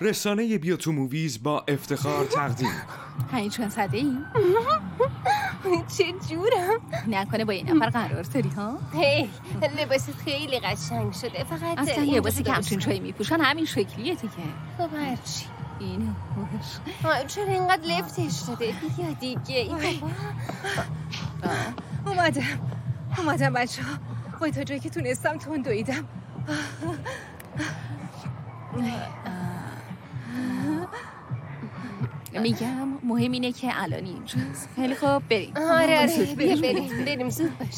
رسانه بیوتو موویز با افتخار تقدیم. هیچ چند صده ای؟ چه جورم؟ نکنه با این نفر قرار داری ها؟ هی لباست خیلی قشنگ شده، فقط اصلا لباسی که همچین چایی میپوشن همین شکلیه دیگه. خب هرچی اینو خوش چرا اینقدر لفتش داده؟ بیا دیگه این اومدم بچه ها. وای تا جایی که تونستم تون دویدم. میگم مهم اینه که الان اینجاست. خیلی خوب بریم. آره بریم زود باش.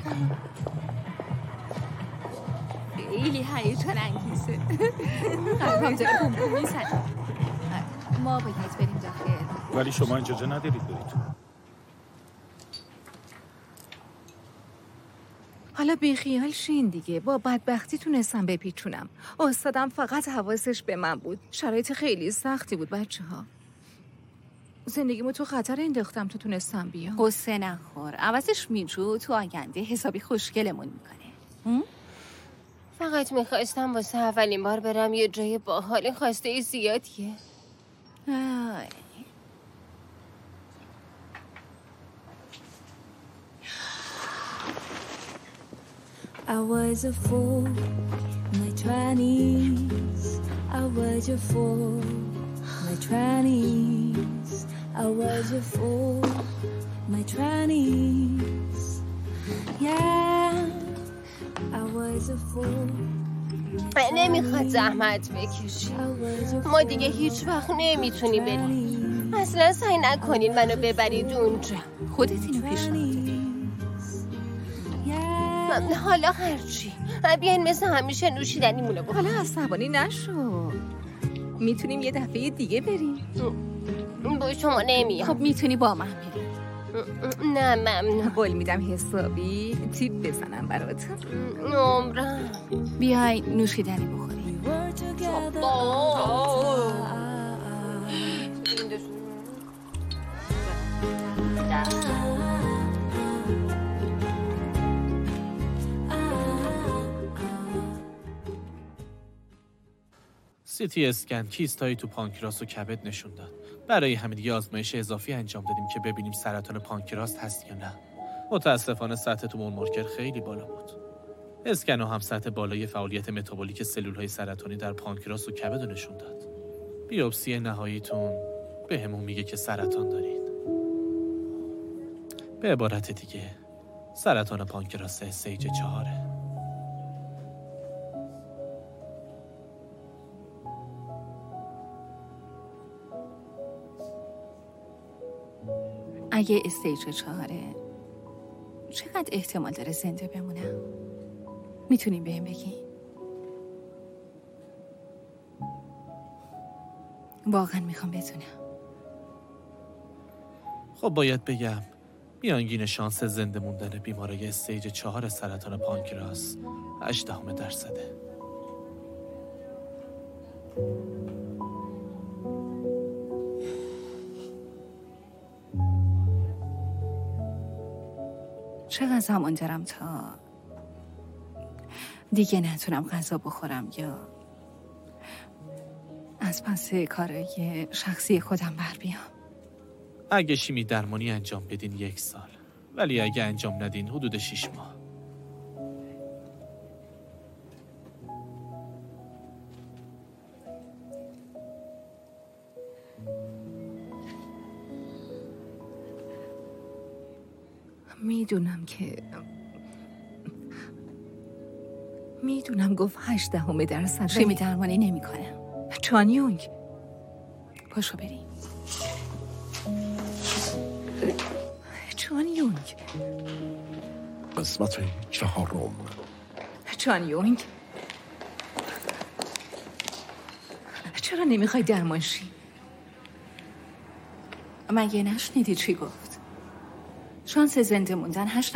خیلی هیجان انگیزه. قلبم داره بوم بوم میزنه. ما باید بریم داخل. ولی شما اجازه ندارید برید. حالا بیخیال شین دیگه. با بدبختی تونستم بپیچونم. استادم فقط حواسش به من بود. شرایط خیلی سختی بود بچه ها. زندگیمو تو خطر انداختم تو تونستم بیام. قصه نخور. عوضش میجو تو آینده حسابی خوشگلمون میکنه. فقط میخواستم واسه اولین بار برم یه جای باحال. خواسته زیادیه. I was a fool in my 20s. I was a fool in my 20s. I was a fool in my 20s. Yeah, I was a fool. نمیخواد زحمت بکشی. ما دیگه هیچ وقت نمیتونیم بریم. اصلا سعی نکنین منو ببرید اونجا. خودت اینو پیشنهاد دادی. حالا هرچی. بیاین مثل همیشه نوشیدنیمونو بخوریم. حالا عصبانی نشو. میتونیم یه دفعه دیگه بریم. با شما نمیام. خب میتونی با من بریم. نه ممنون. قول میدم حسابی تیپ بزنم برات. عمرم. بیای نوشیدنی بخوریم. سیتی اسکن کیستایی تو پانکراس و کبد نشون داد. برای همین یه آزمایش اضافی انجام دادیم که ببینیم سرطان پانکراس هست یا نه. متاسفانه سطح تومور مارکر خیلی بالا بود. اسکنو هم سطح بالای فعالیت متابولیک سلول‌های سرطانی در پانکراس و کبد نشون داد. بیوپسی نهاییتون بهمون میگه که سرطان دارید. به عبارت دیگه سرطان پانکراس استیج 4. اگه استیج 4 چقدر احتمال داره زنده بمونم؟ میتونیم بهم بگی؟ واقعا میخوام بدونم. خب باید بگم میانگین شانس زنده موندن بیمارای استیج 4 سرطان پانکراس 0.8%. چقدر زمان دارم تا دیگه نتونم غذا بخورم یا از پس کارای شخصی خودم بر بیام؟ اگه شیمی درمانی انجام بدین 1 سال، ولی اگه انجام ندین حدود 6 ماه. میدونم گفت 0.8%. شیمی درمانی نمی کنم. چانیونگ پاشو بریم. چانیونگ قسمت 4. چانیونگ چرا نمیخوای درمان شی؟ مگه نشنیدی چی گفت؟ شانس زنده موندن 0.8%.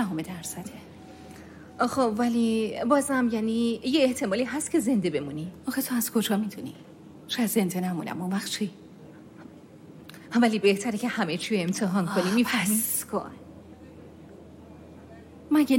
خب ولی بازم یعنی یه احتمالی هست که زنده بمونی. آخه تو از کجا میدونی؟ شاید زنده نمونم. اون وقت چی؟ ولی بهتره که همه چی امتحان کنی. میفهمی؟ بس کن. مگه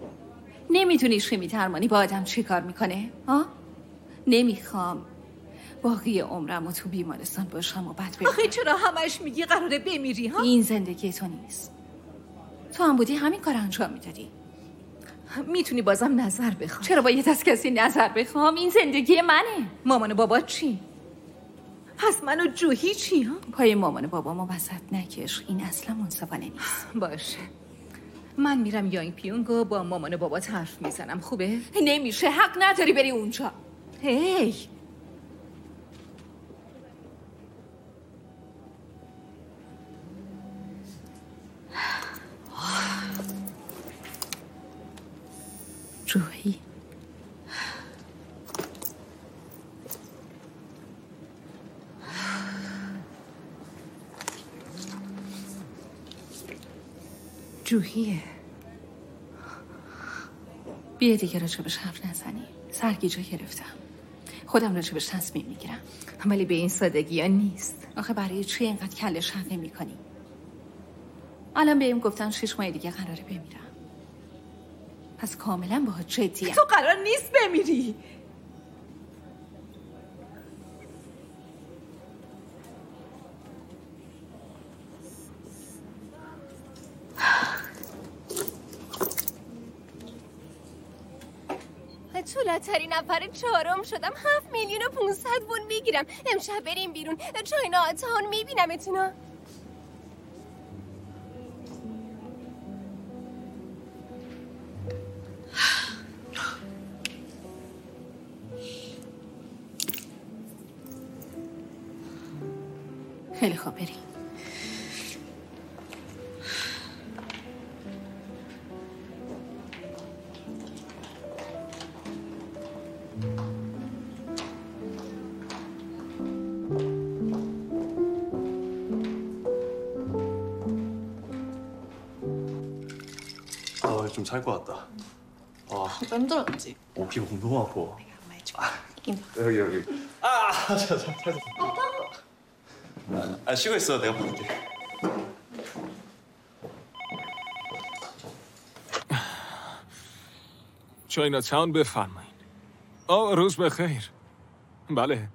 نمیدونی شیمی درمانی با آدم چی کار میکنه؟ نمیخوام باقی عمرم و تو بیمارستان باشم و بعد بمیرم. آخه چرا همش میگی قراره بمیری ها؟ این زندگی تو نیست. تو هم بودی همین کار انجام میدادی. میتونی بازم نظر بخوای. چرا باید از کسی نظر بخوام؟ این زندگی منه. مامان و بابا چی؟ پس من و جوهی چی ها؟ پای مامان و بابامو وسط نکش. این اصلا منصفانه نیست. باشه، من میرم یانگ پیونگو با مامان و بابا حرف میزنم. خوبه؟ نمیشه، حق نداری بری اونجا. هی جوهی جوهیه. بیا دیگه راجبش حرف نزنی. سرگیجه گرفتم. خودم راجبش تصمیم میگیرم. ولی به این سادگی ها نیست. آخه برای چی اینقدر کله شق نمی‌کنی؟ الان بهم گفتن 6 ماه دیگه قراره بمیرم. پس کاملا باهات جدی‌ام. تو قرار نیست بمیری. طولترین نفر 4 شدم. 7,500,000 وون میگیرم. امشب بریم بیرون. چاینا آتان میبینمتونا. خیلی خوب بریم. 좀 찰 것 같다. 좀 힘들었지? 피부 너무 아파. 이마. 여기. 찾았어. 쉬고 있어. 내가 볼게. چاینا تاون بفرمایید. روز بخیر. بله.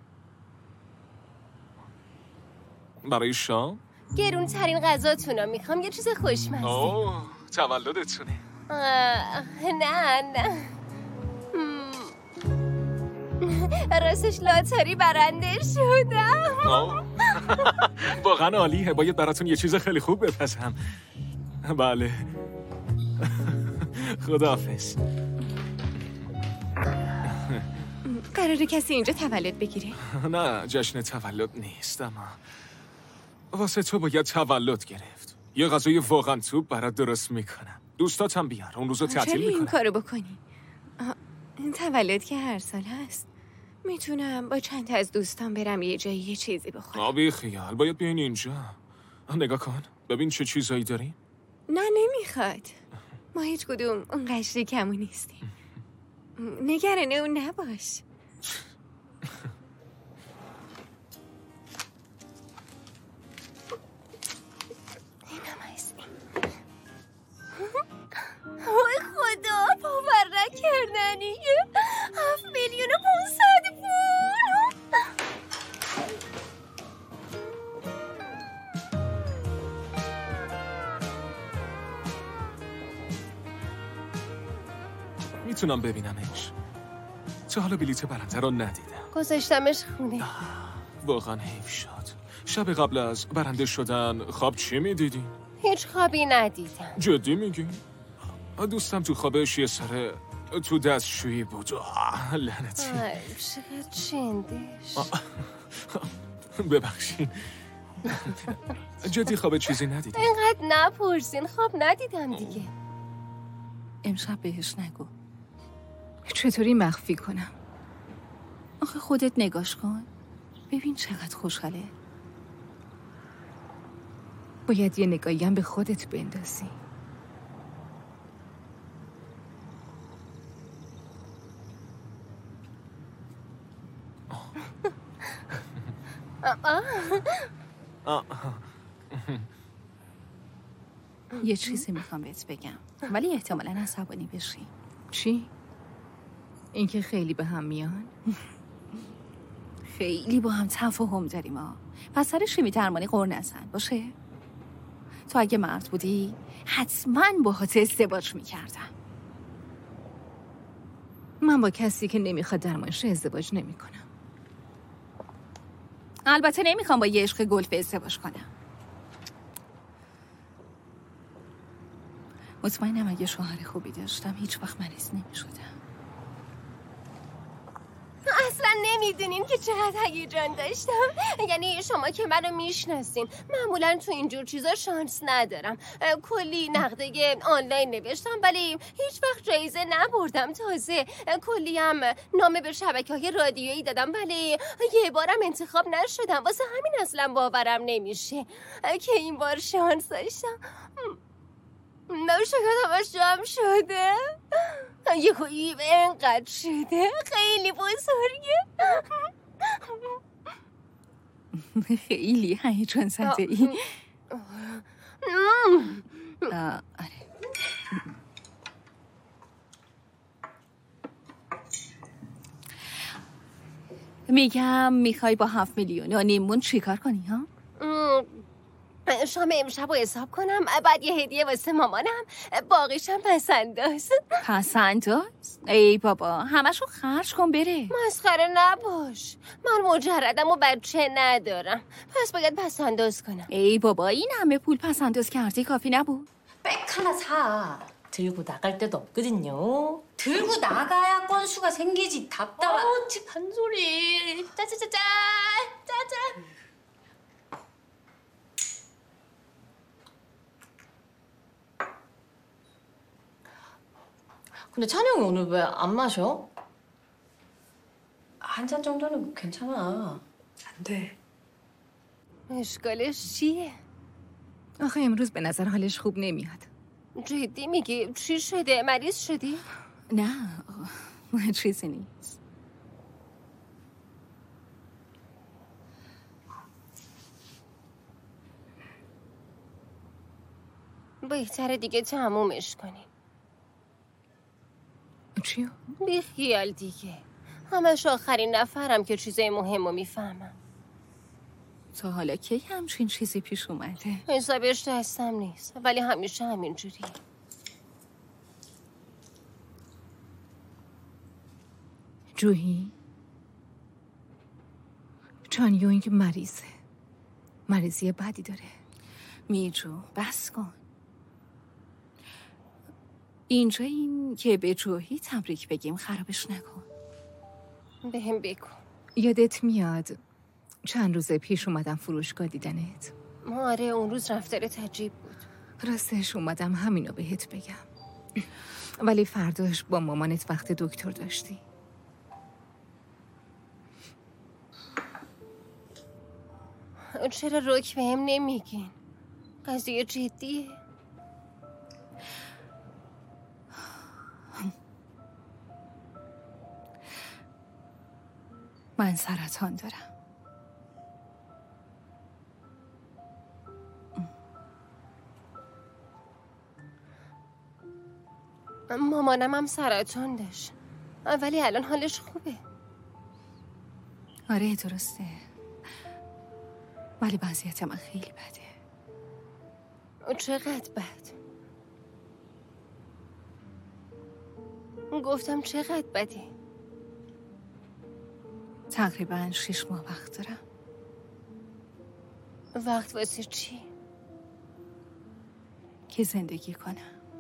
برای شام؟ گرونترین غذاتونو میخوام. یه چیز خوشمزه. تولدتونه. نه راستش لاتاری برنده شدم. واقعا عالیه. باید براتون یه چیز خیلی خوب بپزم. بله. خداحافظ. قراره کسی اینجا تولد بگیره؟ نه، جشن تولد نیست، اما واسه تو باید تولد گرفت. یه غذای واقعا توپ برات درست میکنم. دوستاتم بیار، اون روزو تعطیل میکنم. چرا این کارو بکنی؟ تولد که هر سال هست. میتونم با چند تا از دوستان برم یه جایی یه چیزی بخورم. بی خیال، باید بیاین اینجا. نگاه کن، ببین چه چیزایی داریم. نه نمیخواد. ما هیچ کدوم اون قشری کمو نیستیم. نگران اون نباش. وای خدا، باور نکردنیه. 7,500,000 پول. میتونم ببینمش. تا حالا بلیت برنده رو ندیدم. گذاشتمش خونه. واقعا حیف شد. شب قبل از برنده شدن خواب چی میدیدین؟ هیچ خوابی ندیدم. جدی میگی؟ دوستم تو خوابش یه سره تو دستشویی بود. لعنتی. چقدر چندش. ببخشین. جدی خواب چیزی ندیدین؟ اینقدر نپرسین. خواب ندیدم دیگه. امشب بهش نگو. چطوری مخفی کنم؟ آخه خودت نگاش کن. ببین چقدر خوشحاله. باید یه نگاهی هم به خودت بندازی. یه چیزی میخوام بهت بگم، ولی احتمالاً عصبانی بشی. چی؟ اینکه خیلی به هم میان؟ خیلی با هم تفاهم داریم ها. پس سر شیمی درمانی قر نزن باشه. تو اگه مرد بودی حتما باهات ازدواج میکردم. من با کسی که نمیخواد درمانش ازدواج نمیکنم. البته نمیخوام با یه عشق گلف ازدواج کنم. مطمئنم اگه شوهر خوبی داشتم هیچ وقت مریض نمیشدم. اصلا نمیدونین که چقدر هیجان داشتم. یعنی شما که منو میشناسین، معمولا تو اینجور چیزا شانس ندارم. کلی نقده آنلاین نوشتم ولی هیچ وقت جایزه نبردم. تازه کلی هم نامه به شبکه‌های رادیویی دادم ولی یه بارم انتخاب نشدم. واسه همین اصلا باورم نمیشه که این بار شانس داشتم. شاید همش جمع شده. یه خویی اینقدر شده خیلی بزرگه. خیلی هیجان زده ای. آره. میگم میخوای با 7 میلیون و نیمون چیکار کنی ها؟ شام امشب رو حساب کنم، بعد یه هدیه واسه مامانم، باقیشم پسنداز. پسنداز؟ ای بابا همشو خرج کن بره. مسخره نباش، من مجردم و بچه ندارم، پس باید پسنداز کنم. ای بابا این همه پول پسنداز کردی کافی نبود؟ 백 하나 사. 들고 나갈 데도 없거든요. 들고 나가야 건수가 생기지. 답답하. 지 반소리. 짜자자자. 짜자. 근데 찬영이 오늘 왜 안 마셔? 한 잔 정도는 괜찮아. 안 돼. اشکالش چیه؟ آخه امروز به نظر حالش خوب نمیاد. جدی میگی؟ چی شده؟ مریض شدی؟ نه چیزی نیست. بهتره دیگه تمومش کنیم. چیو؟ بی خیال دیگه. همش آخرین نفرم که چیزای مهم رو میفهمم. تا حالا کی همچین چیزی پیش اومده؟ حسابش دستم نیست ولی همیشه همینجوری. جوهی چانیونگ مریضه، مریضی بدی داره. میجو بس کن. اینجا این که به جوهی تبریک بگیم خرابش نکن. بهم بگو. یادت میاد چند روز پیش اومدم فروشگاه دیدنت؟ آره اون روز رفتارت عجیب بود. راستش اومدم همینو بهت بگم ولی فرداش با مامانت وقت دکتر داشتی. چرا رک بهم نمیگین؟ قضیه جدیه؟ من سرطان دارم. مامانم هم سرطان داشت ولی الان حالش خوبه. آره درسته ولی وضعیت من خیلی بده. چقدر بد؟ گفتم چقدر بده؟ تقریبا 6 ماه وقت دارم. وقت واسه چی؟ که زندگی کنم.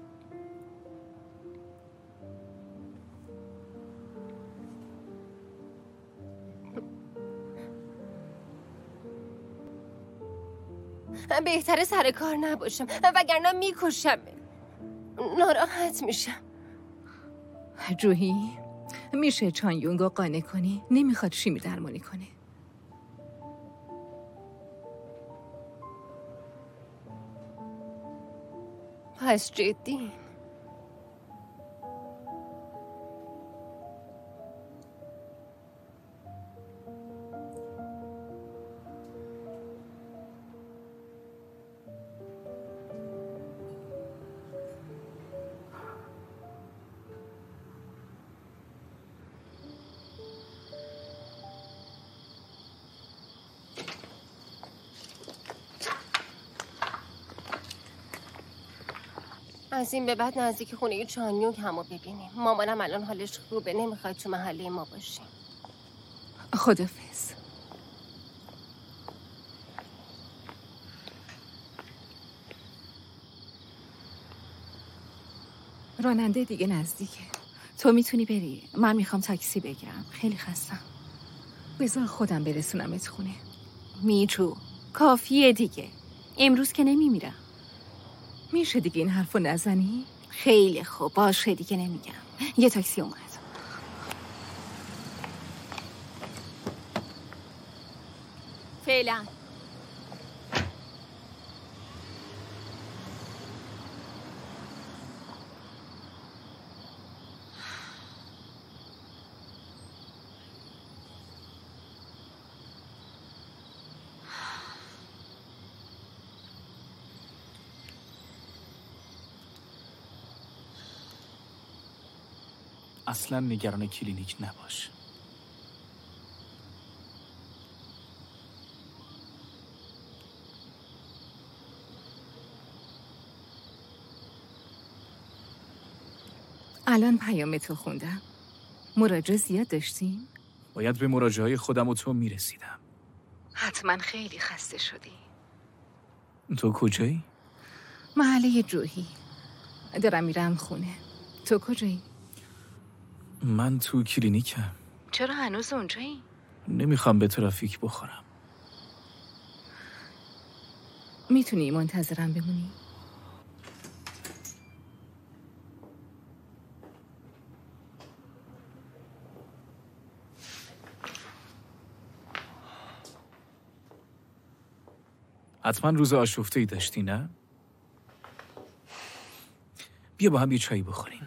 بهتره سر کار نباشم وگرنه میکشم. ناراحت میشم. جوهی میشه چانیونگو قانع کنی؟ نمیخواد شیمی درمانی کنه. پس جدی؟ از این به بعد نزدیک خونه چانیوک همو ببینیم. مامانم الان حالش خوبه، نمیخواد تو محله ما باشیم. خدافظ. راننده دیگه نزدیکه. تو میتونی بری. من میخوام تاکسی بگیرم. خیلی خستم. بذار خودم برسونمت خونه. میجو کافیه دیگه. امروز که نمیمیرم. میشه دیگه این حرفو نزنی؟ خیلی خوب باشه دیگه نمیگم. یه تاکسی اومد. فعلا اصلا نگران کلینیک نباش. الان پیامتو خوندم. مراجعه زیاد داشتیم؟ باید به مراجعه‌های خودم و تو میرسیدم. حتما خیلی خسته شدی. تو کجایی؟ محله جوهی. دارم میرم خونه. تو کجایی؟ من تو کلینیکم. چرا هنوز اونجایی؟ نمیخوام به ترافیک بخورم. میتونی منتظرم بمونی؟ حتما روز آشفته‌ای داشتی نه؟ بیا با هم یه چایی بخوریم.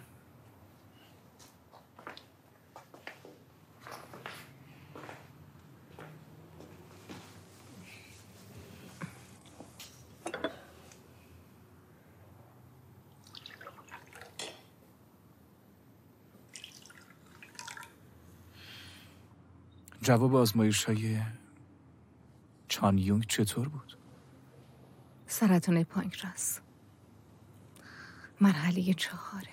جواب آزمایش‌های چانیونگ چطور بود؟ سرطان پانکراس. مرحله 4.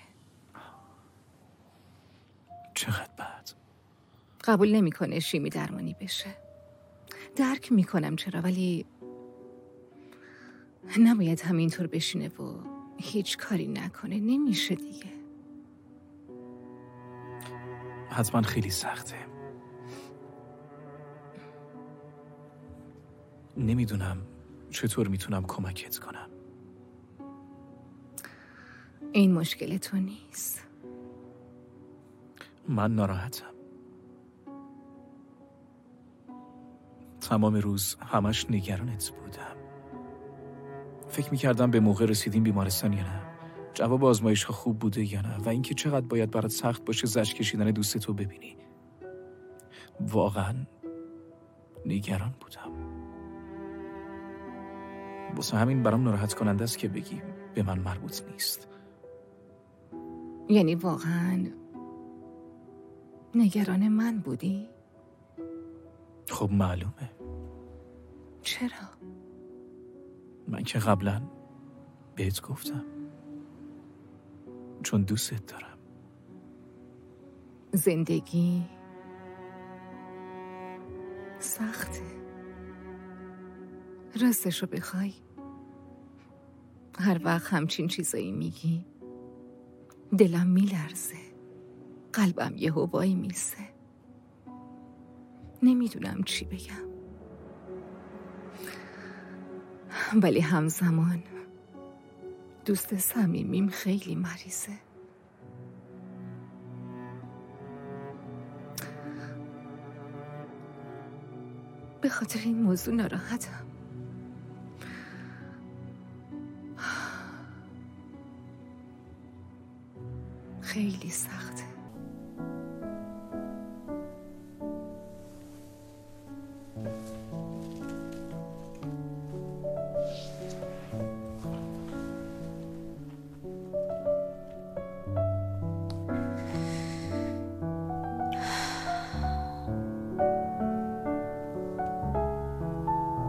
چقدر بد. قبول نمیکنه شیمی درمانی بشه. درک میکنم چرا، ولی نباید همینطور بشینه و هیچ کاری نکنه. نمیشه دیگه. حتما خیلی سخته. نمیدونم چطور میتونم کمکت کنم. این مشکل تو نیست. من ناراحتم. تمام روز همش نگرانت بودم. فکر میکردم به موقع رسیدیم بیمارستان یا نه. جواب آزمایش ها خوب بوده یا نه. و اینکه چقدر باید برات سخت باشه زجر کشیدن دوستتو ببینی. واقعا نگران بودم. واسه همین برام ناراحت کننده است که بگی به من مربوط نیست. یعنی واقعا نگران من بودی؟ خب معلومه. چرا؟ من که قبلا بهت گفتم. چون دوستت دارم. زندگی سخته. راستشو بخوای هر وقت همچین چیزایی میگی دلم میلرزه، قلبم یهو وای میسه. نمیدونم چی بگم، ولی همزمان دوست صمیمیم خیلی مریضه. به خاطر این موضوع ناراحتم. خیلی سخته.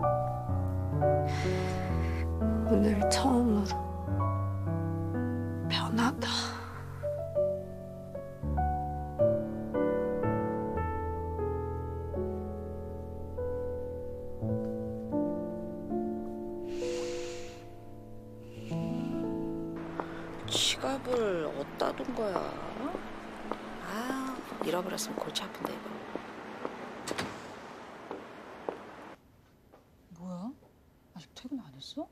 오늘 처음으로 지갑을 어디다 둔 거야? 아, 잃어버렸으면 골치 아픈데 이거. 뭐야? 아직 퇴근 안 했어?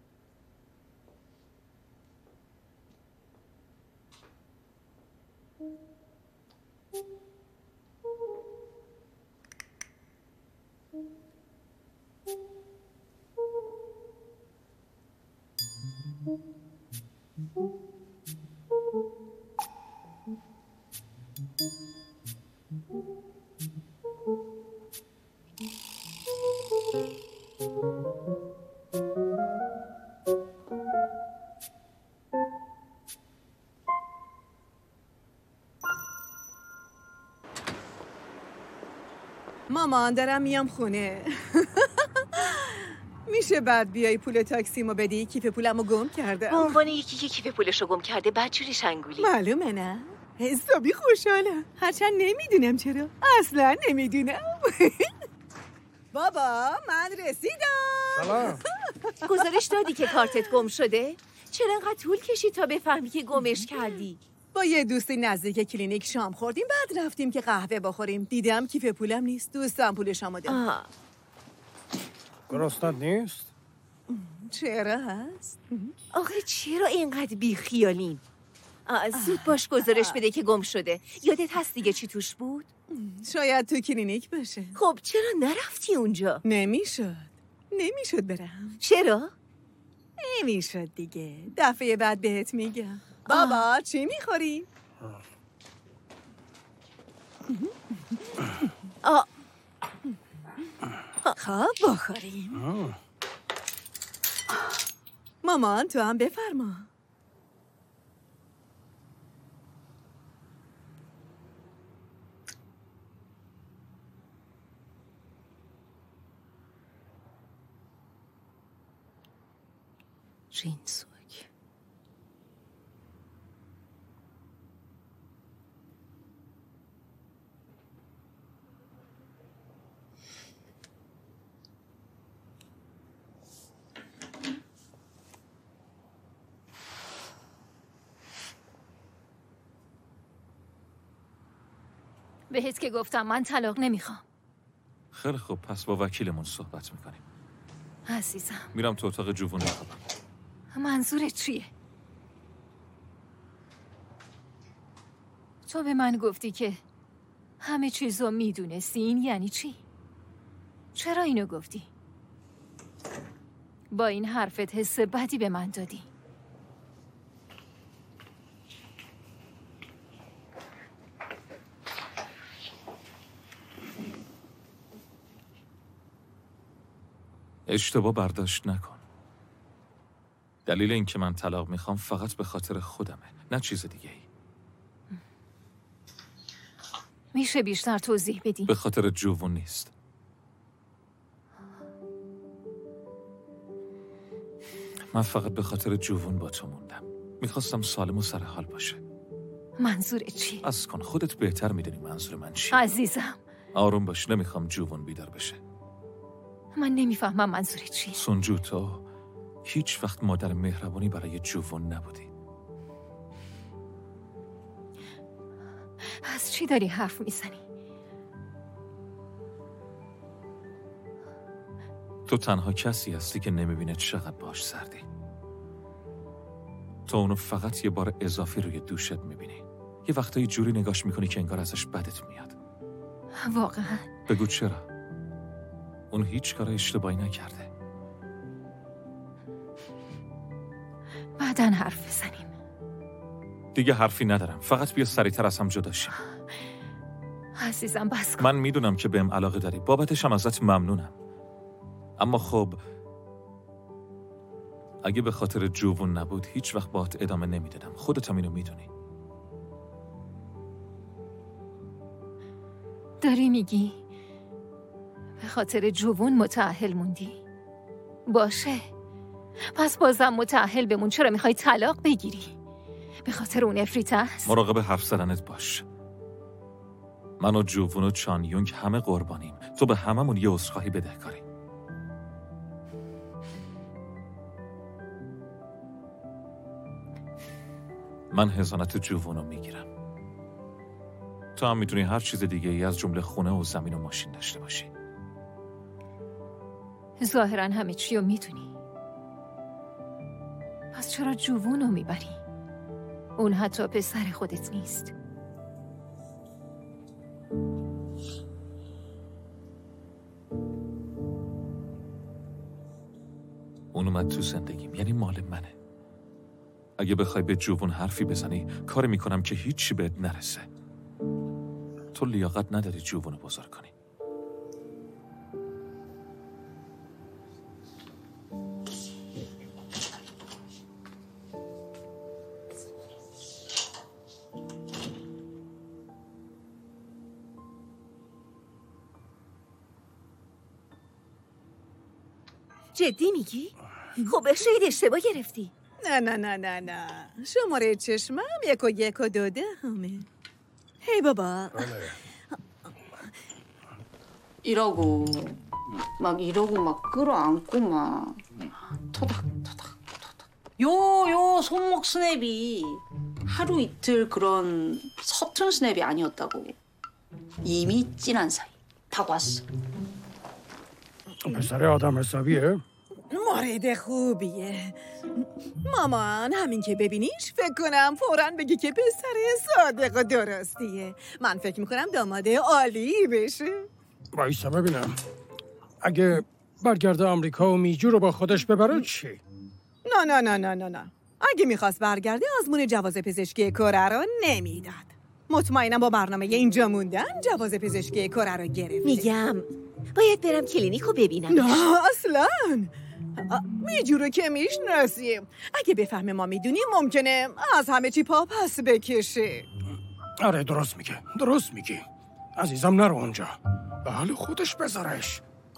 مامان دارم میام خونه. میشه بعد بیای پول تاکسیمو بدی؟ کیف پولمو گم کردم. به عنوان یکی که کیف پولشو گم کرده بدجوری شنگولی. معلومه نه؟ حسابی خوشحالم. هرچند نمیدونم چرا. اصلا نمیدونم. بابا من رسیدم. سلام. گزارش دادی که کارتت گم شده؟ چرا انقدر طول کشید تا بفهمی که گمش کردی؟ با یه دوستی نزدیک کلینیک شام خوردیم، بعد رفتیم که قهوه بخوریم. دیدم کیف پولم نیست. دوستم پولشمو داد. گرسنت نیست؟ چرا هست؟ آخه چرا اینقدر بیخیالین؟ زود باش گزارش بده که گم شده. یادت هست دیگه چی توش بود؟ شاید تو کلینیک باشه. خب چرا نرفتی اونجا؟ نمیشد برم. چرا؟ نمیشد دیگه. دفعه بعد بهت میگم. بابا چی میخوری؟ خب بخوریم. مامان تو هم بفرما. جینسوک بهت که گفتم من طلاق نمیخوام. خیلی خوب، پس با وکیلمون صحبت میکنیم. عزیزم میرم تو اتاق جوون بخوابم. منظورت چیه؟ تو به من گفتی که همه چیزو میدونستی، این یعنی چی؟ چرا اینو گفتی؟ با این حرفت حس بدی به من دادی. اشتباه برداشت نکن. دلیل این که من طلاق میخوام فقط به خاطر خودمه، نه چیز دیگه ای. میشه بیشتر توضیح بدی؟ به خاطر جوون نیست. من فقط به خاطر جوون با تو موندم. میخواستم سالم و سر حال باشه. منظورت چی؟ از کن، خودت بهتر میدونی منظور من چیه. عزیزم آروم باش، نمیخوام جوون بیدار بشه. من نمیفهمم منظورت چیه. سنجو تو هیچ وقت مادر مهربانی برای جوون نبودی. از چی داری حرف میزنی؟ تو تنها کسی هستی که نمیبینه چقدر باش سردی. تو اونو فقط یه بار اضافی روی دوشت میبینی. یه وقتایی جوری نگاش میکنی که انگار ازش بدت میاد. واقعا؟ بگو چرا؟ اون هیچ کار اشتباهی نکرده. بعدن حرف بزنیم. دیگه حرفی ندارم، فقط بیا سریعتر از هم جدا شیم. عزیزم بس کن. من میدونم که بهم علاقه داری، بابتش هم ازت ممنونم. اما خب اگه به خاطر جوون نبود هیچ وقت باهات ادامه نمیدادم. خودت هم اینو میدونی. داری میگی به خاطر جوون متأهل موندی؟ باشه، پس بازم متأهل بمون. چرا میخوای طلاق بگیری؟ به خاطر اون افریت است؟ مراقب حرف زدنت باش. من و جوون و چان یونگ همه قربانیم. تو به هممون یه عذرخواهی بدهکاری. من حضانت جوونو میگیرم. تو هم میتونی هر چیز دیگه ای از جمله خونه و زمین و ماشین داشته باشی. ظاهراً همه چی رو میدونی. پس چرا جوونو میبری؟ اون حتی پسر خودت نیست. اون اومد تو زندگیم، یعنی مال منه. اگه بخوای به جوون حرفی بزنی کار میکنم که هیچی بهت نرسه. تو لیاقت نداری جوونو بزرگ کنی. جدی میگی؟ خب شاید اشتباه گرفتی. نه شماره چشمم 1 و 1 و 2 همه. هی بابا 이러고 막 끌어안고 막 토닥토닥 요 손목 스냅이 하루 이틀 그런 서툰 스냅이 아니었다고. 이미 찐한 사이 다 왔어. پسر آدم حسابیه؟ مورد خوبیه. مامان همین که ببینیش فکر کنم فوراً بگی که پسر صادق و درستیه. من فکر میکنم داماده عالی بشه. وایسا ببینم. اگه برگرده آمریکا و میجو رو با خودش ببره چی؟ نه. اگه میخواست برگرده آزمون جواز پزشکی کره رو نمیداد. مطمئنم با برنامه اینجا موندن جواز پزشکی کره رو گرفته. میگم باید برم کلینیک رو ببینم. نه اصلاً میجو رو که میشناسیم. اگه بفهمه ما میدونیم ممکنه از همه چی پا پس بکشه. آره درست میگی. عزیزم نرو اونجا. به حال خودش بذارش.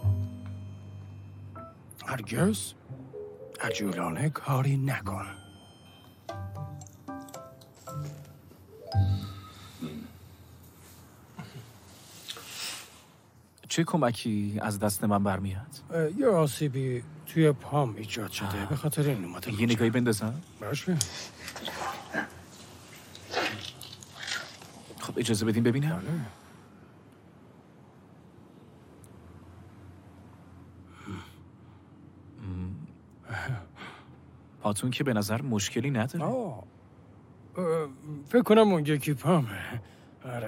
هرگز عجولانه کاری نکن. چه کمکی از دست من برمیاد؟ یه آسیبی توی پام ایجاد شده. به خاطر این اومده. یه نگاهی بندازم؟ باشه. خب اجازه بدین ببینم. پاتون که به نظر مشکلی نداره. فکر کنم اون یکی پامه. آره.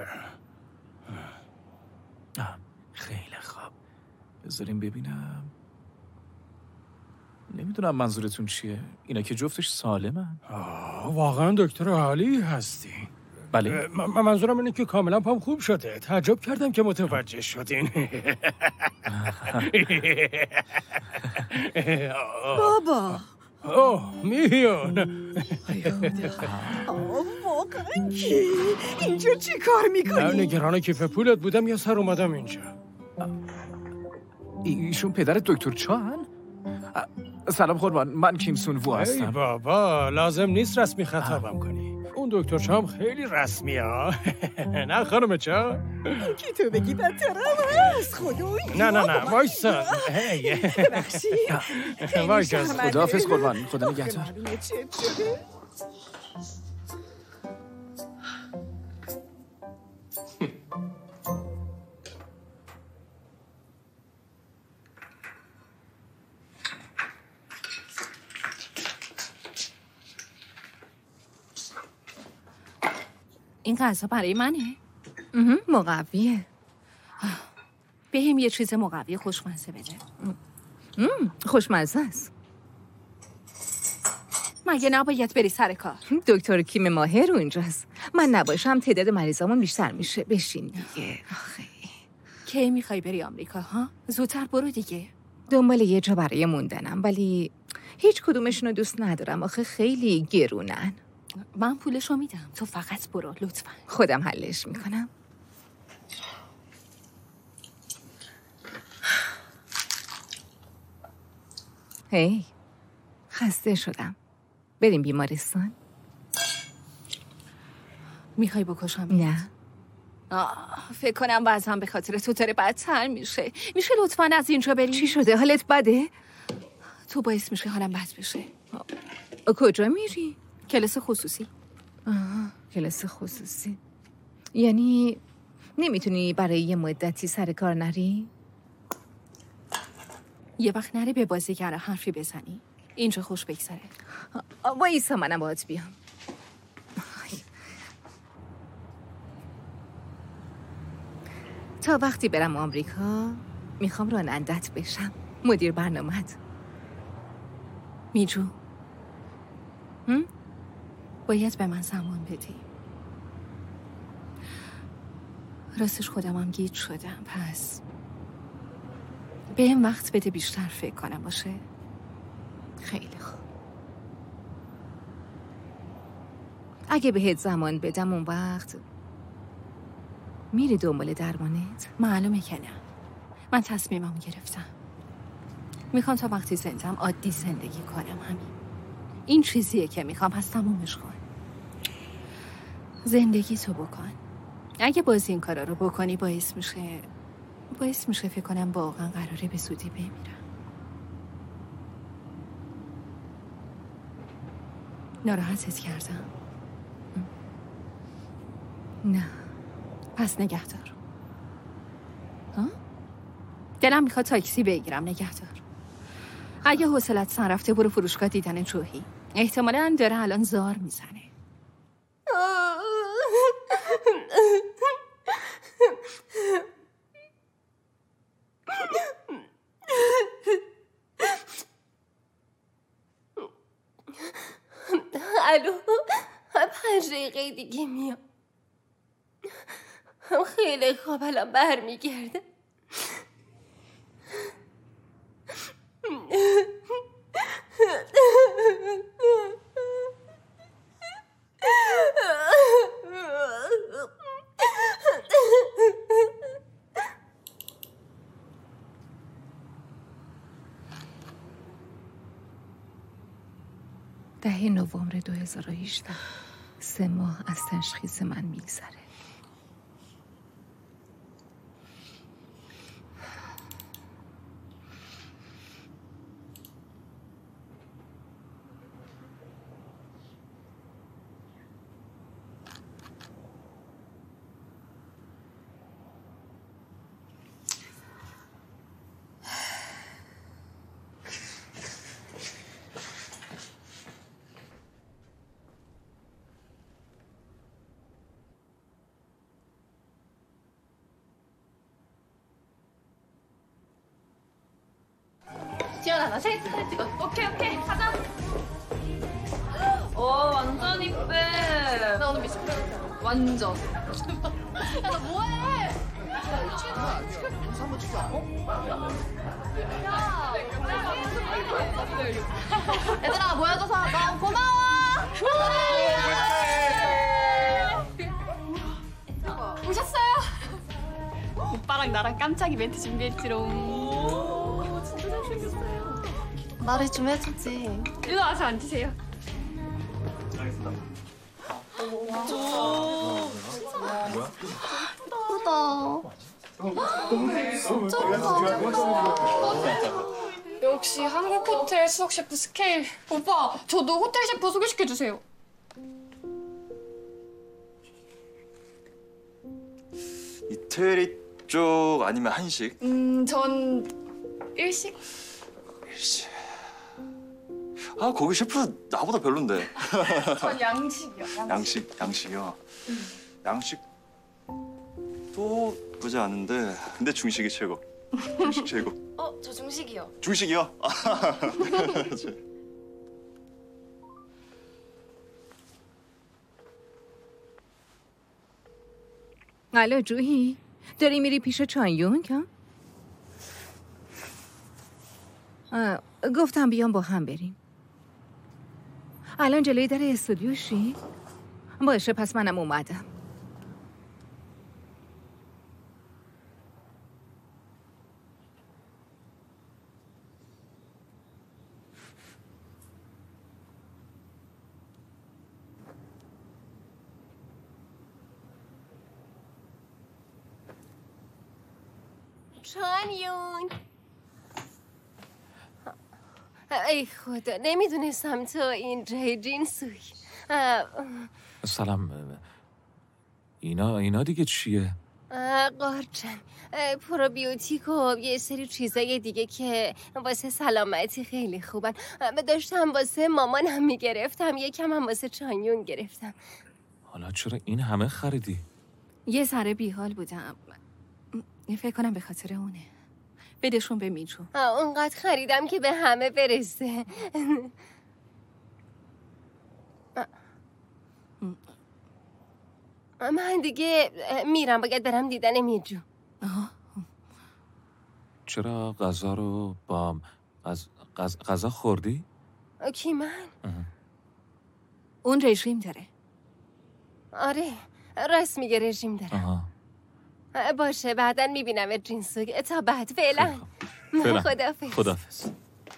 خیلی خوب. بذاریم ببینم. نمیدونم منظورتون چیه. اینا که جفتش سالمن. واقعا دکتر عالی هستی. بله. منظورم اینه که کاملا پام خوب شده. تعجب کردم که متوجه شدین. بابا میان. واقعا کی؟ اینجا چی کار میکنی؟ نگران کیف پولت بودم یه سر اومدم اینجا. ایشون پدر دکتر چان؟ سلام قربان، من کیم سون وو هستم. ای بابا لازم نیست رسمی خطابم کنی. اون دکتر چام خیلی رسمیه ها. نه خانم چا؟ کی تو بگی بدترم هست خدایی. نه وایسا. ببخشی. وایسا. خداحافظ قربان، خدا نگهدار. این غذا برای منه؟ مقویه. بهم یه چیز مقوی خوشمزه بده. خوشمزه است. مگه نباید بری سر کار؟ دکتر کیم ماهر اونجاست. من نباشم تعداد مریضامون بیشتر میشه. بشین دیگه. کی میخوای بری آمریکا ها؟ زودتر برو دیگه. دنبال یه جا برای موندنم، ولی هیچ کدومشون رو دوست ندارم. آخه خیلی گرونن. من پولشو میدم، تو فقط برو لطفا. خودم حلش میکنم. هی خسته شدم. بریم بیمارستان. میخوای بکشم؟ نه. فکر کنم وضعم به خاطر تو داره بدتر میشه. میشه لطفا از اینجا بریم؟ چی شده؟ حالت بده؟ تو باعث میشه حالم بد بشه. کجا میری؟ کلاس خصوصی. کلاس خصوصی. یعنی نمیتونی برای یه مدتی سر کار نری؟ یه وقت نری به بازیگر حرفی بزنی؟ اینجا خوش بگذره. وایسا منم باهات بیام. تا وقتی برم آمریکا میخوام رانندت بشم، مدیر برنامه‌ت. میجو باید به من زمان بدی. راستش خودمم گیج شدم، پس به این وقت بده بیشتر فکر کنم، باشه؟ خیلی خوب. اگه بهت زمان بدم اون وقت میری دنبال درمانت؟ معلومه که نه. من تصمیمم گرفتم. میخوام تا وقتی زندم عادی زندگی کنم. همین. این چیزیه که میخوام، پس تمومش کن. زندگی تو بکن. اگه باز این کارا رو بکنی باعث میشه فکر کنم واقعا قراره به زودی بمیرم. ناراحتت کردم؟ نه. پس نگهدار. دلم میخواد تاکسی بگیرم، نگهدار. اگه حوصلت سر رفته برو فروشگاه دیدن جوهی. احتمالاً داره الان زار میزنه. الو 5 دقیقه دیگه میام. خیلی خواب، الان برمیگرده. ده نوامبر 2018 3 ماه از تشخیص من میگذره. 지연아, 나 생일 사진 찍어. 오케이, 가자. 완전 이쁘. 나 오늘 미션 완전. 야, 너 뭐해? 한번 찍자. 얘들아, 모여줘서 너무 고마워. 오셨어요? 오빠랑 나랑 깜짝 이벤트 준비했지롱. 진짜 잘생겼어요. 말을 좀 해주지. 일로 와서 앉으세요. 오, 뭐야? 예쁘다. 역시 한국 호텔 수석 셰프 스케일. 오빠, 저도 호텔 셰프 소개시켜주세요. 이태리 쪽 아니면 한식? 전 일식? 일식. 아, 거기 셰프 나보다 별론데. 전 양식이요. 양식이요. 양식도 나쁘지 않은데, 근데 중식이 최고. 중식 최고. 저 중식이요. 중식이요? الو جوهی، داری میری پیش چانیونگ؟ گفتم بیام با هم بریم. الان جلوی در استودیوشی؟ باشه، پس منم اومدم. چانیون. ای خدا، نمیدونستم تو اینجای جینسوی. سلام. اینا دیگه چیه؟ قارچن پروبیوتیک و یه سری چیزای دیگه که واسه سلامتی خیلی خوبن. داشتم واسه مامانم میگرفتم، یکم هم واسه چانیون گرفتم. حالا چرا این همه خریدی؟ یه ذره بیحال بودم. فکر کنم به خاطر اونه. بدشون به میجو. اونقدر خریدم که به همه برسه. من دیگه میرم، باید برم دیدن میجو. چرا غذا رو با غذا خوردی؟ کی من؟ اون رژیم داره. آره راست میگه رژیم داره. باشه بعداً میبینم جینسو. تا بعد. فعلا خداحافظ.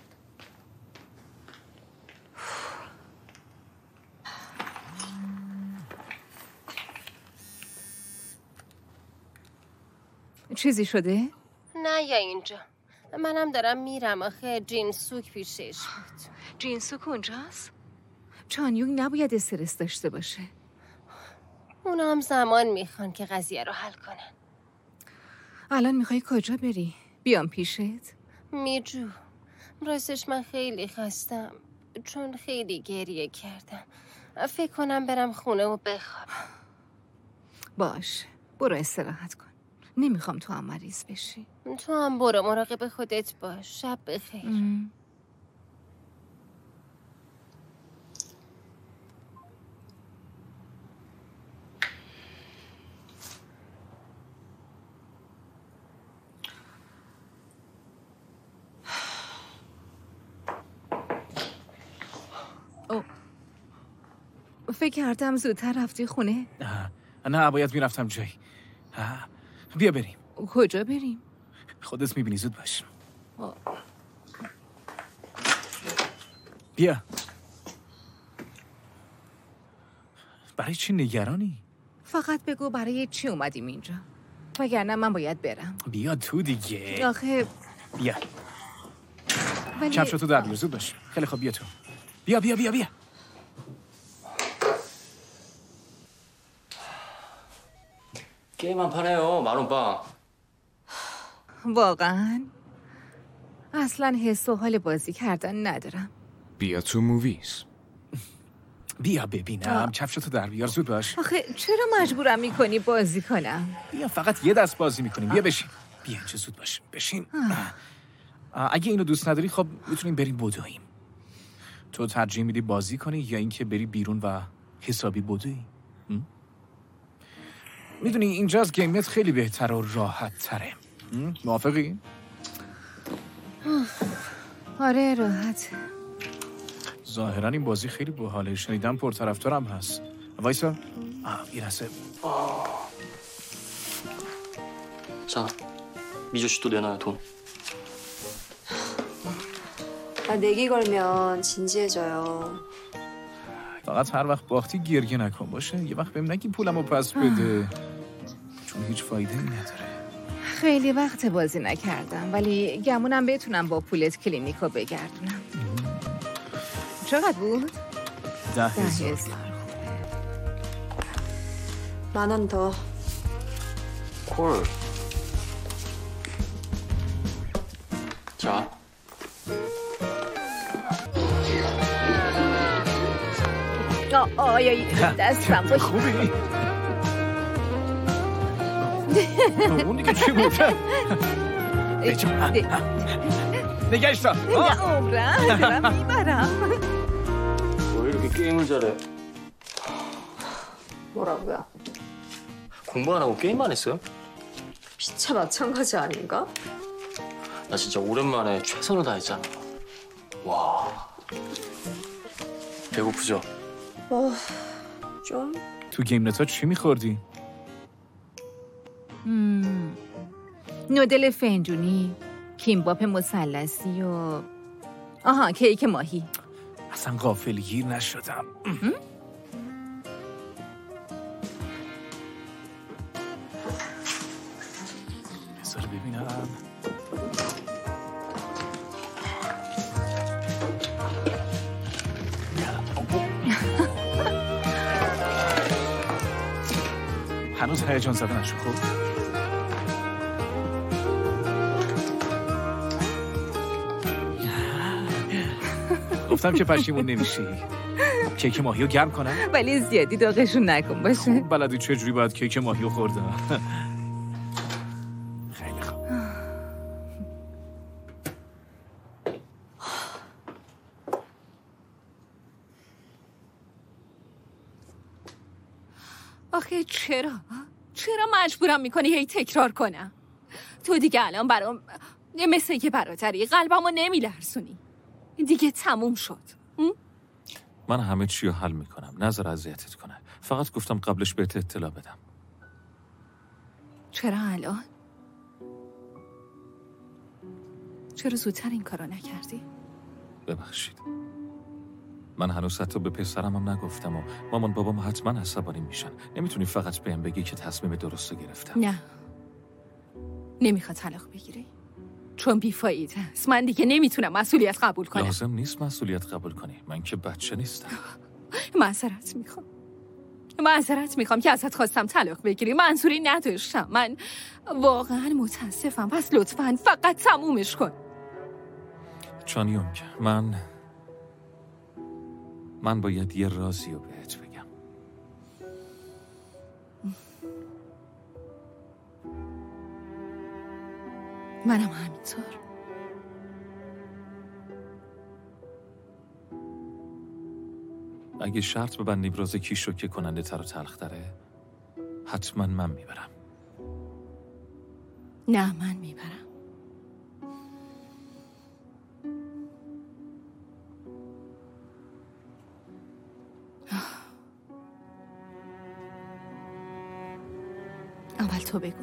چیزی شده؟ نه یا اینجا. منم دارم میرم، آخه جینسوک پیشش بود. جینسوک اونجاست؟ چانیونگ نباید استرس داشته باشه. اونا هم زمان میخوان که قضیه رو حل کنن. الان میخوای کجا بری؟ بیام پیشت؟ میجو، راستش من خیلی خستم چون خیلی گریه کردم. فکر کنم برم خونه و بخوابم. باش، برو استراحت کن. نمیخوام تو هم مریض بشی. تو هم برو، مراقب خودت باش. شب بخیر. فکر کردم زودتر رفتی خونه. نه باید میرفتم جایی. بیا بریم. کجا بریم؟ خودت میبینی، زود باش. بیا. برای چی نگرانی؟ فقط بگو برای چی اومدیم اینجا، وگرنه من باید برم. بیا تو دیگه. آخه بیا کفشاتو در بیار، زود باش. خیلی خوب بیا تو. بیا بیا بیا بیا. 게임 한 판 해요, 마론빵. واقعا اصلا حس و حال بازی کردن ندارم. بیا تو موویز. بیا ببینم. کفشاتو در بیار، زود باش. آخه چرا مجبورم میکنی بازی کنم؟ بیا فقط یه دست بازی میکنیم. بیا بشین. بیا اینجا زود باش. بشین. اگه اینو دوست نداری خب میتونیم بریم بدویم. تو ترجیح میدی بازی کنی یا اینکه بری بیرون و حسابی بدوی؟ میدونی اینجا از گیمت خیلی بهتر و راحت تره. موافقی؟ آره راحت. ظاهرا این بازی خیلی باحاله. شنیدم پرطرفدارم هست. وایسا. این هسته. 자, 미주 씨도 내놔요, 돈. 내기 걸면 진지해져요. فقط هر وقت باختی گریه نکن باشه. یه وقت بهم نگی پولمو پس بده. چون هیچ فایده ای نداره. خیلی وقت بازی نکردم ولی گمونم بتونم با پولت کلینیکو بگردونم. چقدر بود؟ 10,000. 만원 더. 콜. 자. آیا دستم باید خوبی؟ اون دیگه چی بود؟ نگهش دار. نه عمرم دارم میبرم. 왜 이렇게 게임을 잘해? 뭐라고요? 공부 안 하고 게임만 했어요? 피차 마찬가지 아닌가? 나 진짜 오랜만에 최선을 다했잖아. 와. 배고프죠? 좀? تو گیم نتا چی میخوردی؟ نودل فنجونی، کیمباپ مثلثی و کیک ماهی. اصلا غافلگیر نشدم. بذار ببینم. هنوز هیجان زده نشو. خب گفتم که پشیمون نمیشی. کیک ماهی رو گرم کنم؟ ولی زیادی داغشون نکن باشه. بلدی چجوری باید کیک ماهی رو خوردم؟ خیلی خوب. آخه چرا مجبورم میکنی هی تکرار کنم؟ تو دیگه الان برام مثل یه برادری قلبمو نمیلرزونی. دیگه تموم شد. من همه چی رو حل میکنم، نذار اذیتت کنه. فقط گفتم قبلش بهت اطلاع بدم. چرا الان؟ چرا زودتر این کارو نکردی؟ ببخشید. من هنوز حتی به پسرم هم نگفتم و مامان بابام حتما عصبانی میشن. نمیتونی فقط بهم بگی که تصمیم درست رو گرفتم. نه. نمیخواد طلاق بگیری؟ چون بیفایده است. من دیگه نمیتونم مسئولیت قبول کنم. لازم نیست مسئولیت قبول کنی. من که بچه نیستم. معذرت میخوام که ازت خواستم طلاق بگیری. منظوری نداشتم. من واقعا متاسفم. پس لطفاً فقط تمومش کن. چانیونگ، من باید یه رازی رو بهت بگم. منم همینطور. اگه شرط ببندیم راز کی شوکه کننده تر و تلخ تره، حتما من میبرم. نه، من میبرم. اول تو بگو.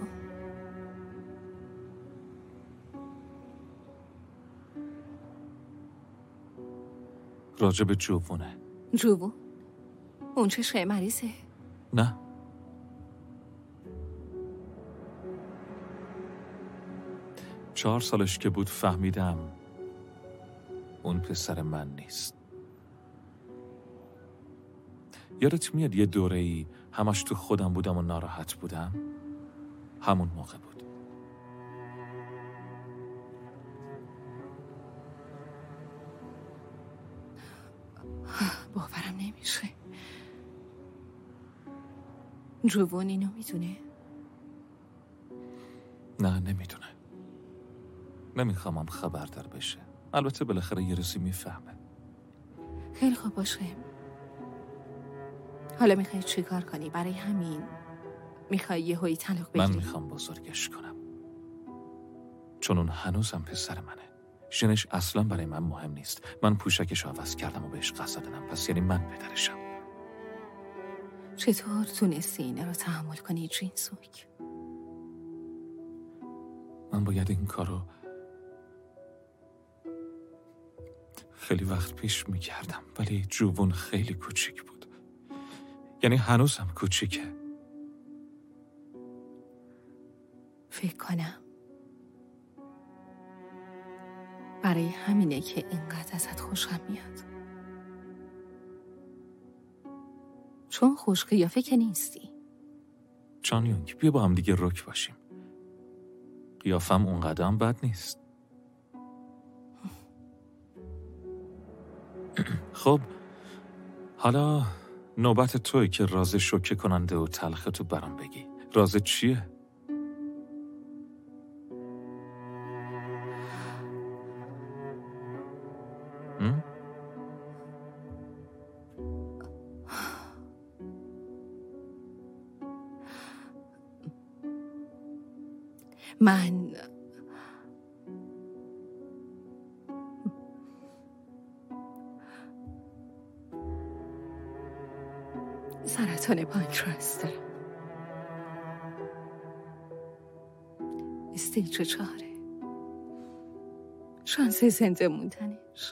راجب جوونه. جوون؟ اون چه مریضه؟ نه. چهار سالش که بود فهمیدم اون پسر من نیست. یادت میاد یه دوره‌ای همش تو خودم بودم و ناراحت بودم؟ همون موقع بود. باورم نمیشه. جوون اینو میدونه؟ نه، نمیدونه. نمیخوامم خبردار بشه. البته بالاخره یه روزی میفهمه. خیلی خوب باشه. حالا میخوای چی کار کنی؟ برای همین میخوای یه هایی طلاق بگیری؟ من میخوام بزرگش کنم، چون اون هنوزم پسر منه. ژنش اصلا برای من مهم نیست. من پوشکش عوض کردم و بهش غذا دادم، پس یعنی من پدرشم. چطور تونستی اینه رو تحمل کنی جین سوک؟ من باید این کارو خیلی وقت پیش میکردم، ولی جوون خیلی کوچیک بود. یعنی هنوزم کوچیکه. فکر کنم برای همینه که اینقدر ازت خوشم میاد. چون خوش قیافه که نیستی. چانیونگ، بیا با هم دیگه رک باشیم. قیافم اونقدر هم بد نیست. خب حالا نوبت توی که راز شوکه کننده و تلخه تو برام بگی. راز چیه؟ من سرطان پانکراس دارم. استیج 4. شانس زنده موندنش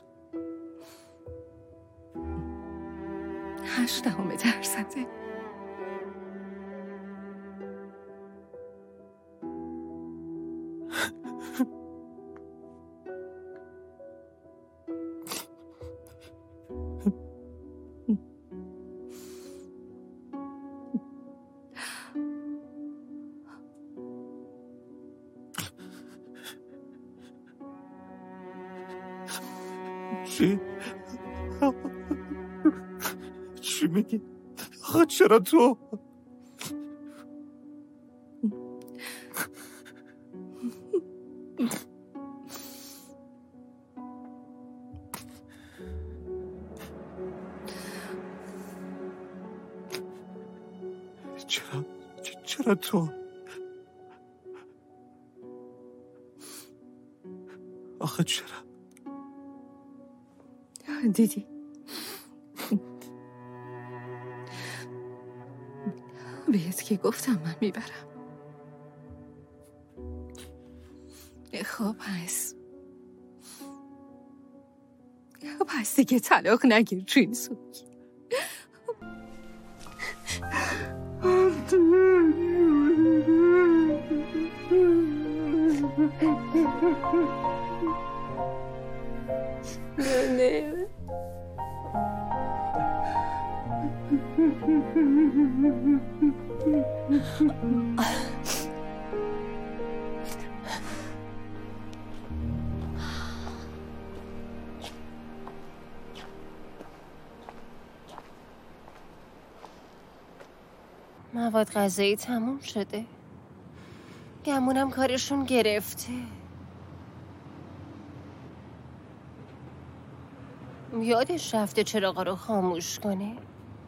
8%. چی میگی؟ آخه چرا تو؟ چرا تو؟ آخه چرا؟ دیدی؟ بهت که گفتم من میبرم. خب پس دیگه طلاق نگیر جینسوک. نه مواد غذایی تموم شده. گمونم کارشون گرفته. یادش رفته چراغا رو خاموش کنه.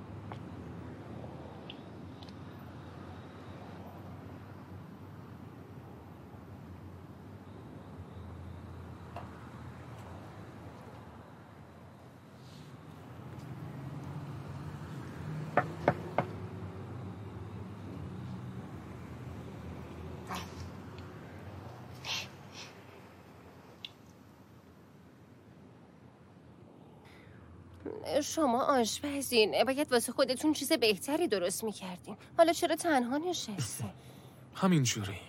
شما آشپزین، باید واسه خودتون چیز بهتری درست میکردین. حالا چرا تنها نشستین؟ همینجوری.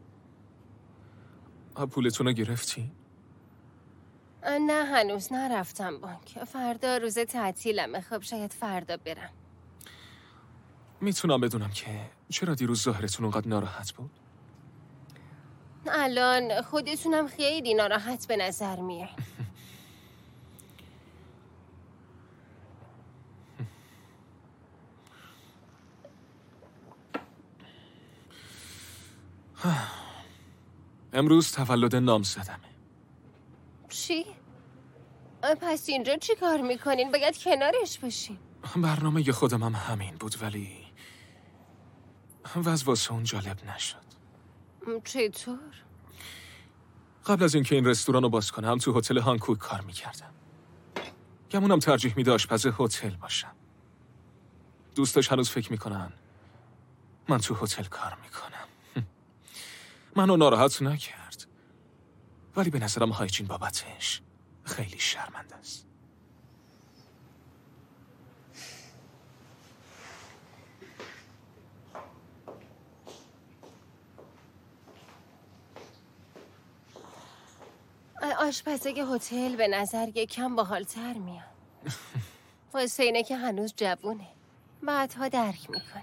پولتون رو گرفتی؟ نه هنوز نرفتم بانک. فردا روز تعطیلمه. خب شاید فردا برم. میتونم بدونم که چرا دیروز ظاهرتون اونقدر ناراحت بود؟ الان خودتونم خیلی ناراحت به نظر میاد. امروز تولد نامزدمه. چی؟ پس اینجا چی کار میکنین؟ باید کنارش باشین. برنامه خودم هم همین بود ولی واسه اون جالب نشد. چطور؟ قبل از اینکه این رستوران رو باز کنم تو هتل هانکوک کار میکردم. گمونم ترجیح میده آشپز هتل باشم. دوستاش هنوز فکر میکنن من تو هتل کار میکنم. منو ناراحت نکرد ولی به نظرم هایجین بابتش خیلی شرمنده است. آشپزای هتل به نظر یکم باحال‌تر میاد. واسه اینه که هنوز جوونه. بعدها درک میکنه.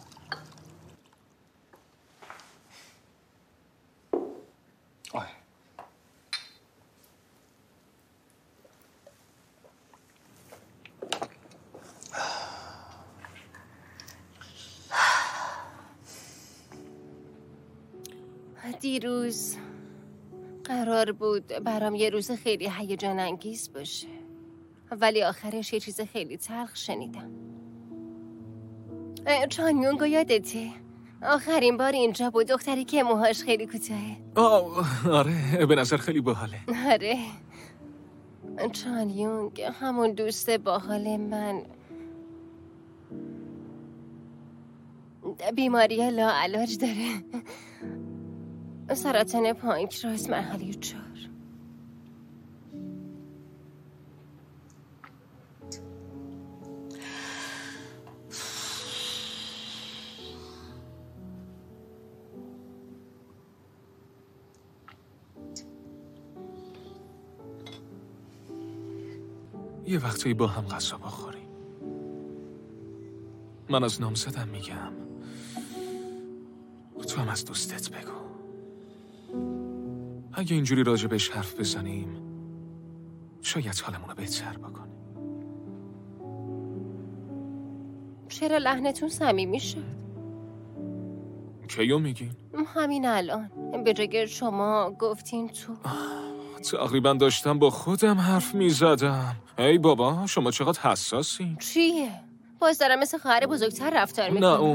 دیروز قرار بود برام یه روز خیلی هیجان انگیز باشه ولی آخرش یه چیز خیلی تلخ شنیدم. چانیونگو یادته؟ آخرین بار اینجا بود، دختری که موهاش خیلی کوتاهه. آره به نظر خیلی باحاله. آره چانیونگ همون دوست باحال من بیماری لاعلاج داره. سرطان پانکراس مرحله 4. یه وقتایی با هم غذا بخوریم. من از نامزدم میگم، تو هم از دوستت بگو. اگه اینجوری راجبش حرف بزنیم شاید حالمونو بهتر بکنیم. چرا لحنتون صمیمی شد؟ کیو میگین؟ همین الان به جای که شما گفتین تو. تقریبا داشتم با خودم حرف میزدم. ای بابا شما چقدر حساسین. چیه؟ باز دارم مثل خواهر بزرگتر رفتار میکنم. نه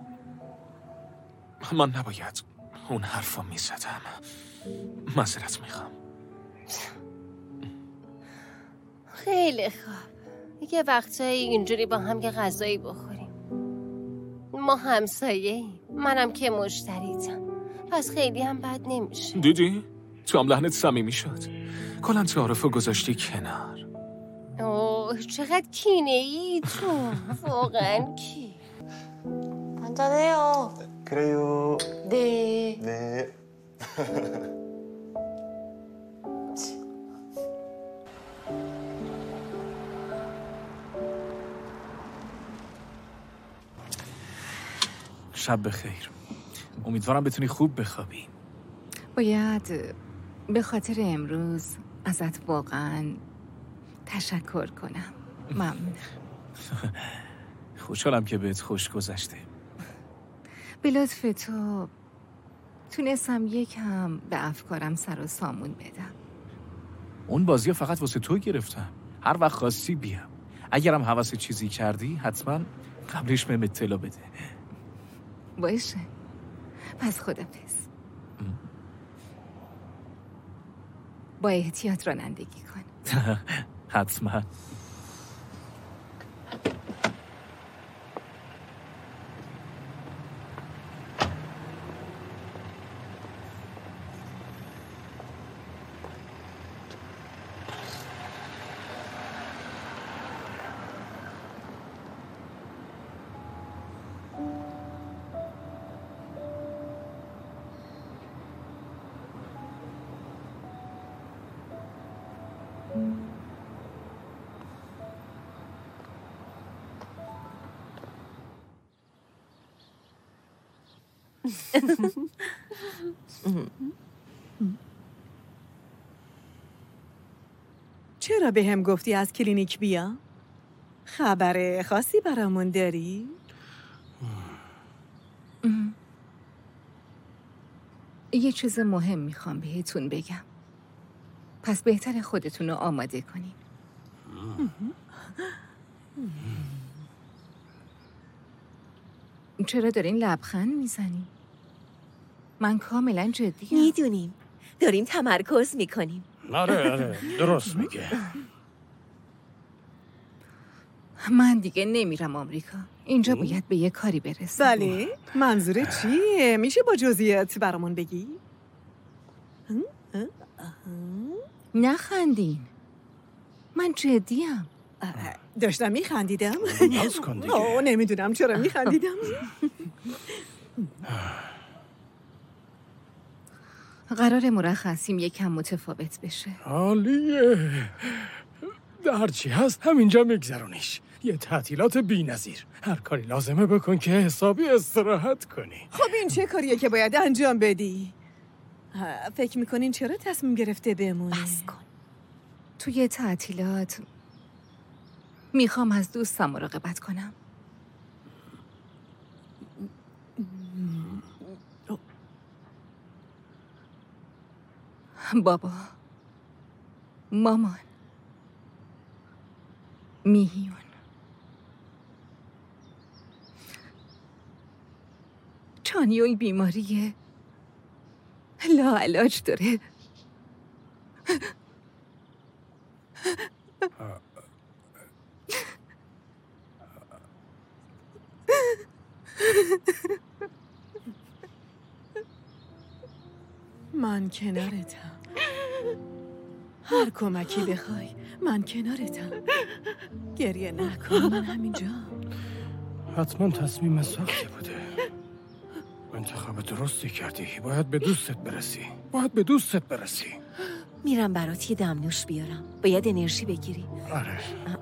من نباید اون حرفا میزدم. معذرت میخوام. خیلی خوب. یه وقتایی اینجوری با هم یه غذایی بخوریم. ما همسایه‌ایم. منم که مشتریتم. پس خیلی هم بد نمیشه. دیدی؟ تو هم لحنت صمیمی شد. کلاً تعارفو گذاشتی کنار. اوه چقدر کینه ای تو. واقعا کی؟ 한잔해요. 그래요. 네. 네. شب بخیر. امیدوارم بتونی خوب بخوابی. باید به خاطر امروز ازت واقعا تشکر کنم. ممنون. خوشحالم که بهت خوش گذشته. به لطف تو تونستم یکم به افکارم سر و سامون بدم. اون بازی فقط واسه تو گرفتم. هر وقت خواستی بیا. اگرم حواس چیزی کردی حتما قبلش بهم اطلاع بده. باشه. پس خدافظ. با احتیاط رانندگی کن. حتما. چرا به هم گفتی از کلینیک بیا؟ خبر خاصی برامون داری؟ یه چیز مهم میخوام بهتون بگم. پس بهتر خودتون رو آماده کنین. چرا دارین لبخند میزنین؟ من کاملا جدیم. میدونیم. داریم تمرکز میکنیم. آره درست میگه. من دیگه نمیرم آمریکا. اینجا باید به یه کاری برسم. بله؟ منظور چیه؟ میشه با جزئیات برامون بگی؟ نخندین. من جدیم. داشتم میخندیدم. ناز کن دیگه. نمیدونم چرا میخندیدم. قرار مرخصیم یکم متفاوت بشه. عالیه. هرچی هست همینجا میگذرونیش. یه تعطیلات بی‌نظیر. هر کاری لازمه بکن که حسابی استراحت کنی. خب این چه کاریه که باید انجام بدی؟ فکر میکنین چرا تصمیم گرفته بمونی؟ بس کن. توی تعطیلات میخوام از دوستم مراقبت کنم. بابا، مامان، میهیون. چانیوی بیماریه، لاعلاج داره. من کنارتم. هر کمکی بخوای من کنارتم. گریه نکن، من همینجا. حتما تصمیم سختی بوده. انتخاب درستی کردی. باید به دوستت برسی. میرم برات یه دمنوش بیارم. باید انرژی بگیری. آره.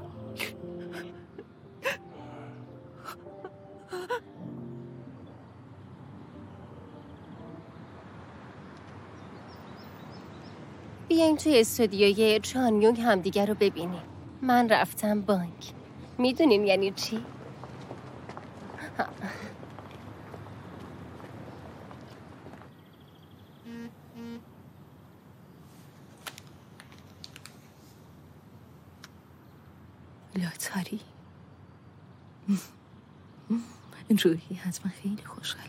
بیایم توی استودیوی چان یونگ همدیگر رو ببینیم. من رفتم بانک. میدونین یعنی چی؟ لاتاری روحی حتما خیلی خوشحاله.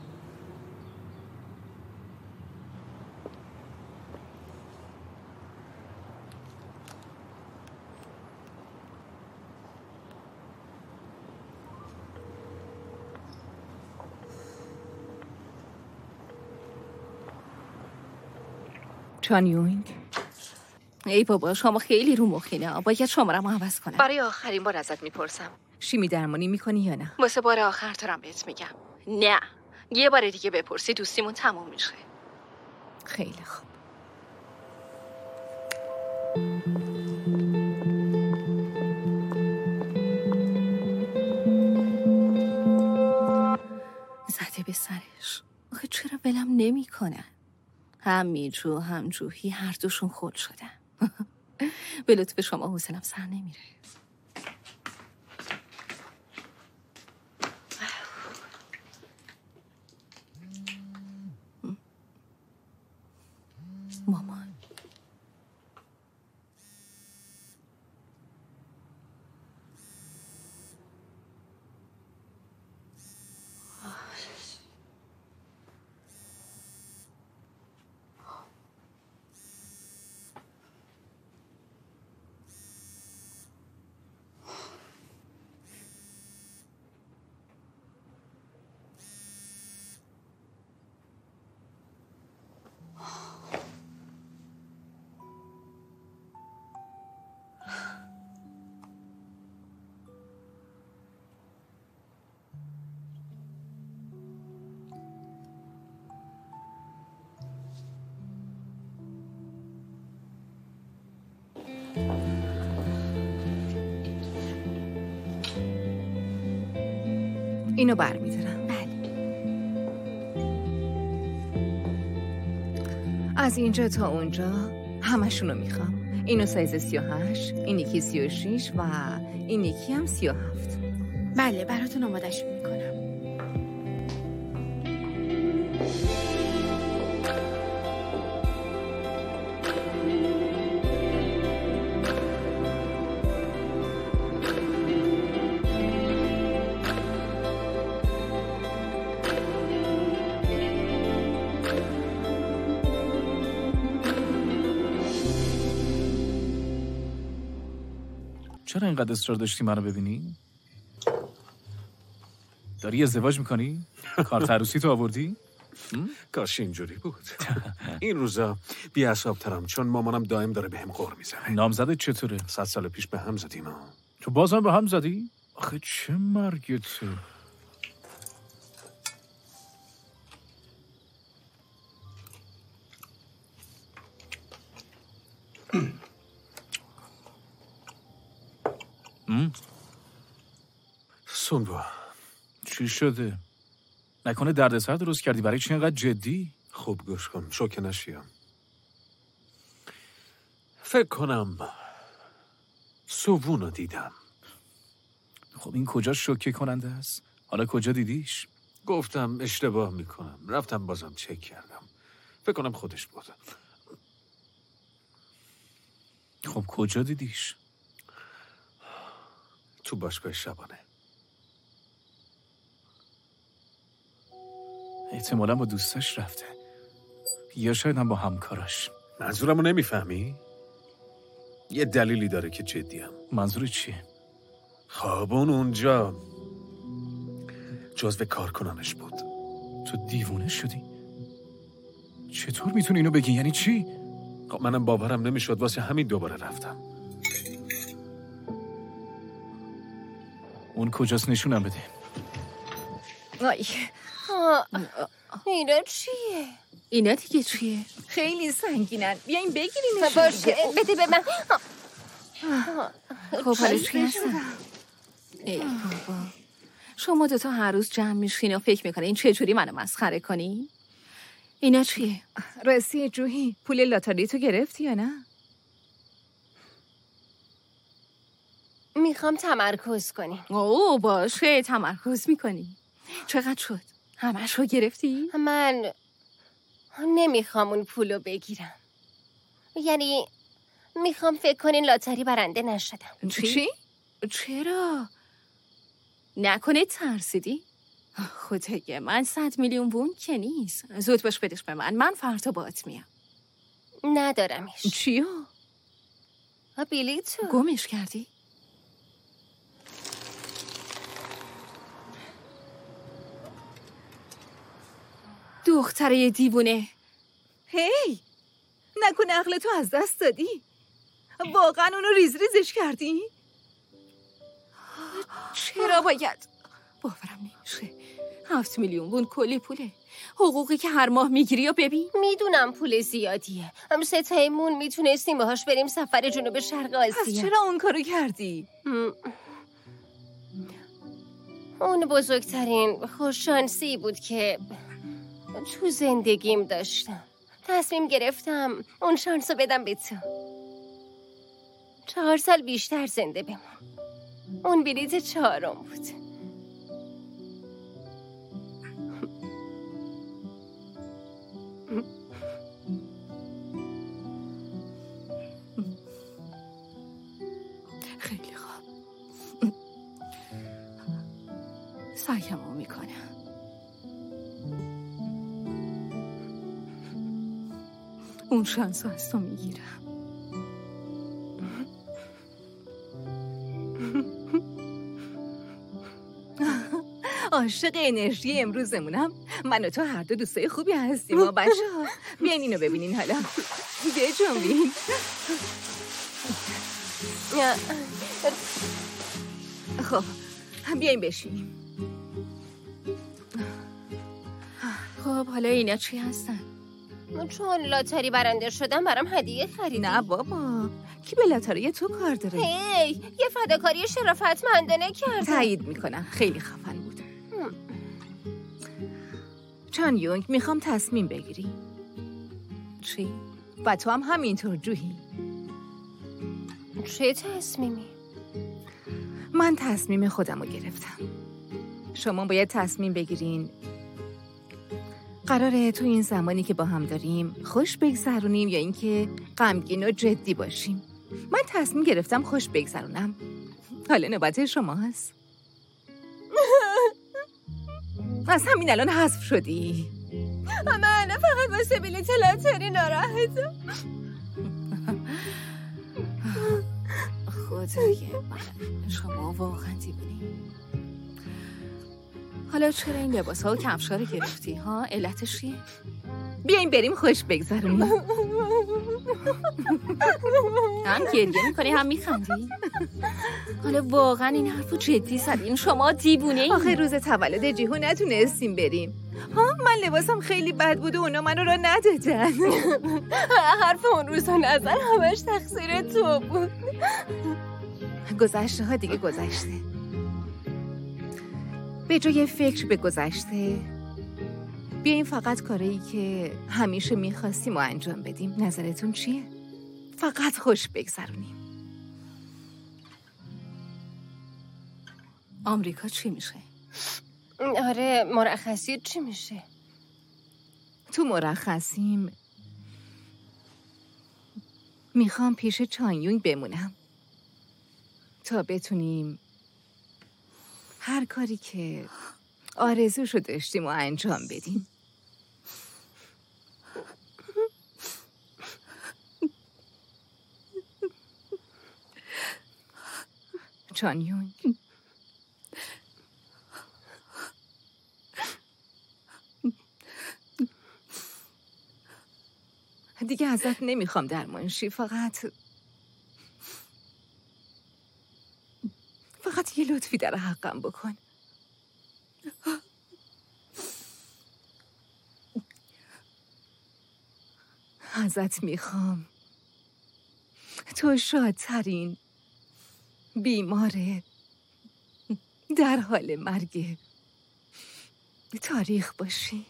چان یونگ. ای بابا شما خیلی رو مخینه. باید شماره‌مو عوض کنم. برای آخرین بار ازت میپرسم شیمی درمانی میکنی یا نه؟ واسه بار آخر دارم بهت میگم نه. یه بار دیگه بپرسی دوستیمون تموم میشه. خیلی خوب. زده به سرش. آخه چرا ولم نمیکنن؟ هم میجو هم جوهی هر دوشون خل شدن. به لطف شما حوصلم سر نمیره. مامان اینو برمی‌دارم. از اینجا تا اونجا همشونو میخوام. اینو سایز 38، این یکی 36 و این یکی هم 37. بله براتون آمادش میکنم. چرا اینقدر اصرار داشتی منو ببینی؟ داری ازدواج میکنی؟ کارت عروسی تو آوردی؟ کاش اینجوری بود. این روزا بی‌عصاب ترم چون مامانم دائم داره بهم قور میزنه. نامزدت چطوره؟ 100 سال پیش به هم زدیم. تو بازم به هم زدی؟ آخه چه مرگته. سونوا چی شده؟ نکنه دردسر درست کردی؟ برای چی اینقدر جدی؟ خوب گوش کن، شوکه نشیم. فکر کنم سووونو دیدم. خب این کجا شوکه کننده است؟ حالا کجا دیدیش؟ گفتم اشتباه میکنم، رفتم بازم چک کردم. فکر کنم خودش بود. خب کجا دیدیش؟ تو باشگاه شبانه. احتمالا با دوستش رفته یا شاید هم با همکاراش. منظورمو نمیفهمی؟ یه دلیلی داره که جدیم. منظور چیه؟ خب اونجا جزو کارکنانش بود. تو دیوونه شدی؟ چطور میتونی اینو بگی؟ یعنی چی؟ خب منم باورم نمیشد، واسه همین دوباره رفتم. اون کجاست؟ نشونم بده. آی اینا چیه؟ اینا دیگه چیه؟ خیلی سنگینن. بیاین بگیرینش. باشه بده به من. خب حالا چی هستن؟ ای بابا شما دوتا هر روز جمع میشین و فکر میکنه این چجوری منو مسخره کنی؟ اینا چیه؟ راستی جوهی پول لاتاری تو گرفتی یا نه؟ میخوام تمرکز کنیم. اوه باشه تمرکز میکنی. چقدر شد؟ همش رو گرفتی؟ من نمیخوام اون پولو بگیرم. یعنی میخوام فکر کنین لاتاری برنده نشدم. چی؟ چرا؟ نکنه ترسیدی؟ خدایا من 100 میلیون وون که نیست. زود باش بدش به من فردا باهات میام. ندارمش. چیو؟ بلیطو. گمش کردی؟ دختره دیوونه. هی نکنه عقل تو از دست دادی؟ واقعا اونو ریز ریزش کردی؟ چرا باید؟ باورم نمیشه. 7 میلیون وون کلی پوله. حقوقی که هر ماه میگیری و ببین. میدونم پول زیادیه. هم 3 تایمون میتونستیم باهاش بریم سفر جنوب شرق آسیا. پس چرا اون کارو کردی؟ اون بزرگترین خوششانسی بود که تو زندگیم داشتم. تصمیم گرفتم اون شانسو بدم به تو. 4 سال بیشتر زنده بمون. اون بلیت 4م بود. خیلی خوب. سعیمو میکنم. اون شانسو از تو میگیرم. عاشق انرژی امروزمونم. من و تو هر دو دوستای خوبی هستیم و بچه‌ها بیاین اینو ببینین حالا. بجنبین. خب بیاین بشینیم. خب حالا اینا چی هستن؟ چون لاتاری برنده شدم برام هدیه خریدی. نه بابا، کی به لاتاری تو کار داره؟ هی یه فداکاری شرافتمندانه کردم. تایید میکنم، خیلی خفن بود. چان یونگ میخوام تصمیم بگیری. چی؟ و تو هم همینطور جوهی. چه تصمیمی؟ من تصمیم خودم رو گرفتم. شما باید تصمیم بگیرین قراره تو این زمانی که با هم داریم خوش بگذرونیم یا اینکه غمگین و جدی باشیم. من تصمیم گرفتم خوش بگذرونم. حالا نوبت شما هست. از همین الان حذف شدی. من فقط واسه بلیت لاتاری ناراحتم. خدایا شما واقعا دیوونی. حالا چرا این لباس ها و کفشا رو گرفتی ها؟ علتش چیه؟ بیاین بریم خوش بگذرونیم. هم گریه میکنی هم میخندی؟ حالا واقعا این حرفو جدی زدین؟ شما دیوونه این؟ آخه روز تولد جیهو نتونستیم بریم. من لباسم خیلی بد بود و اونا منو را ندادن. حرف اون روزا نزن، همش تقصیر تو بود. گذشته ها دیگه گذشته. به جای فکر به گذشته بیاییم فقط کاری که همیشه میخواستیم و انجام بدیم. نظرتون چیه؟ فقط خوش بگذرونیم. آمریکا چی میشه؟ آره مرخصی چی میشه؟ تو مرخصیم میخوام پیش چان یونگ بمونم تا بتونیم هر کاری که آرزوشو داشتیم و انجام بدیم. چان یونگ دیگه ازت نمیخوام درمانشی، فقط یه لطفی در حقم بکن. ازت میخوام تو شادترین بیمار در حال مرگ تاریخ باشی.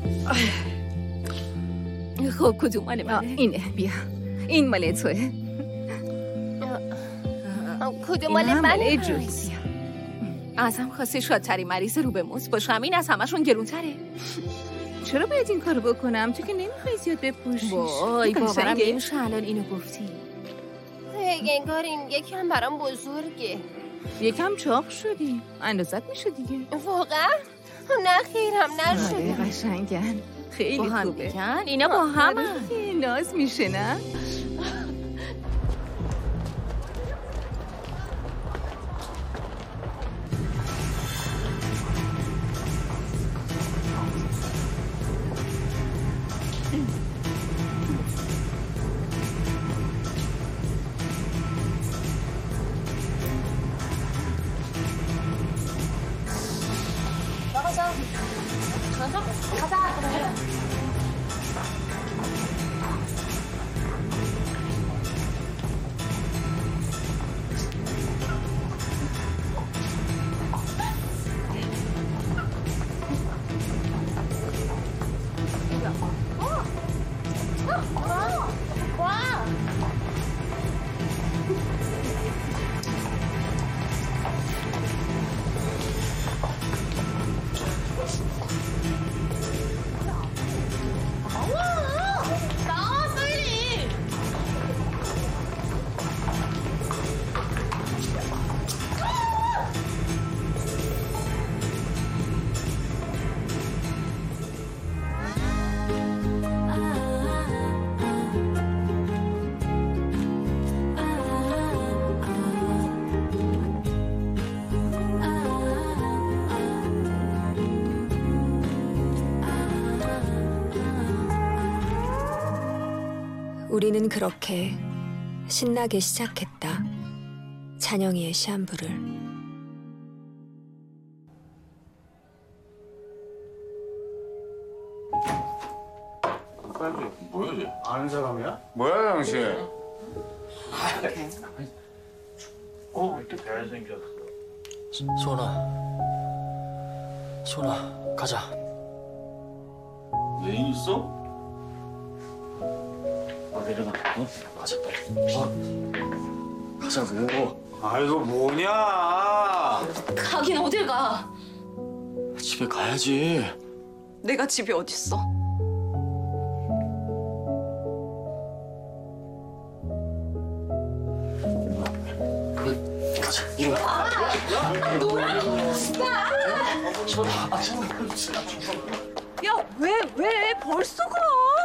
خب کدوم مال منه؟ اینه بیا. این مال توه. کدوم مال منه؟ جویس. ازم خواستی شادترین مریض رو به موت باشم. این از همشون گرونتره. چرا باید این کارو بکنم؟ تو که نمیخوای زیاد بپوشیش. وای باورم نمیشه الان اینو گفتی. انگار این یکم برام بزرگه. یکم چاق شدی. اندازت میشه دیگه. واقعا؟ نه خیرم نشده. قشنگن. خیلی با هم خوبه. بگن اینا با هم ناز میشه نه؟ 우리는 그렇게 신나게 시작했다. 찬영이의 시한부를. 뭐야 얘? 아는 사람이야? 뭐야 당신? 왜 이렇게 잘생겼어? 소은아 가자. 애인 있어? 내려가. 가자 빨리. 가자고. 아이고 뭐냐? 가긴 어딜 가? 집에 가야지. 내가 집이 어딨어? 가자. 이리 와. 야, 왜 벌써 가?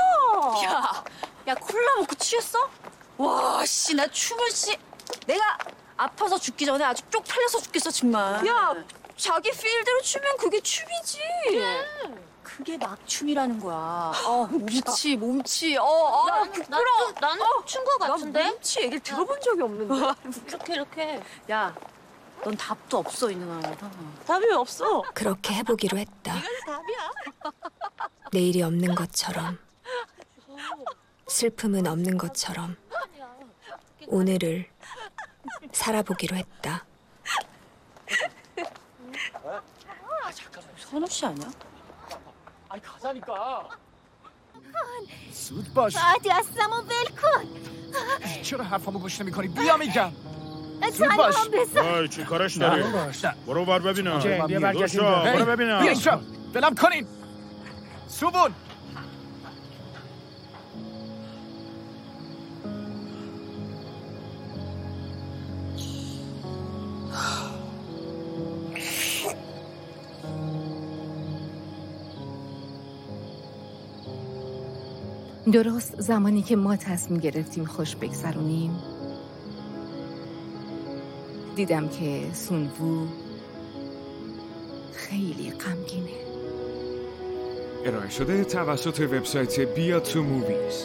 야, 콜라 먹고 취했어? 와, 씨, 나 춤을 내가 아파서 죽기 전에 아주 쪽팔려서 죽겠어, 정말. 야, 자기 필대로 추면 그게 춤이지. 그게 막 춤이라는 거야. 몸치. 부끄러워. 나는 춘 거 같은데? 나 몸치 얘기를 들어본 적이 없는데. 이렇게. 야, 넌 답도 없어, 있는 아이다. 답이 없어. 그렇게 해보기로 했다. 이건 답이야. 내일이 없는 것처럼, 슬픔은 없는 것처럼 오늘을 살아보기로 했다. 선우 씨 아니야? 아니 가자니까. زود باش. دستمو ول کن. چرا حرفمو گوش نمی‌کنی؟ بیا میگم. زود باش. وای چی کارش داری؟ برو بر ببینم. بیا برگردیم. برو ببینم. بیا اینجا. ولم کنین. سوبون. درست زمانی که ما تصمیم گرفتیم خوش بگذرونیم دیدم که سونوو خیلی غمگینه. ارائه شده توسط وبسایت بیا تو موویز.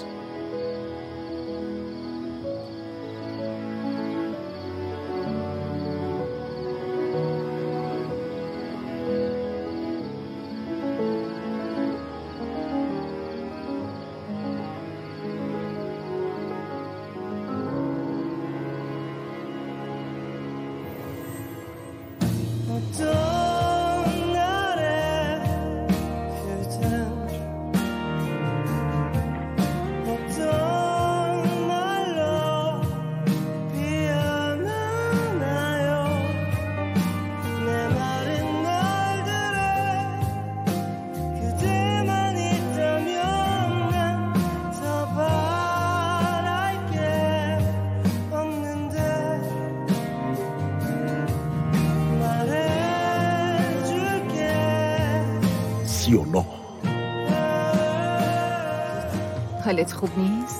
حالت خوب نیست؟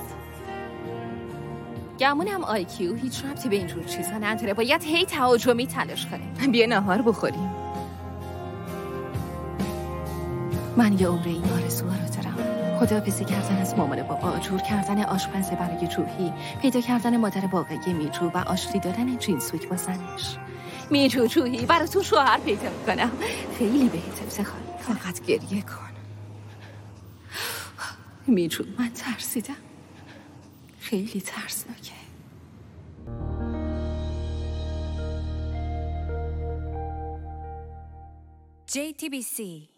گمونم آیکیو هیچ ربطی به اینجور چیزا نداره. باید هی تهاجمی تلاش کنیم. بیا نهار بخوریم. من یه عمره این آرزوها رو دارم. خداحافظی کردن از مامان بابا، جور کردن آشپز برای جوهی، پیدا کردن مادر واقعی میجو و آشتی دادن جینسویک با زنش. میجو جوهی براتون شوهر پیدا میکنم. خیلی بهت افتخار میکنم. فقط گریه کن. میجو من ترسیدم. خیلی ترسناکه. JTBC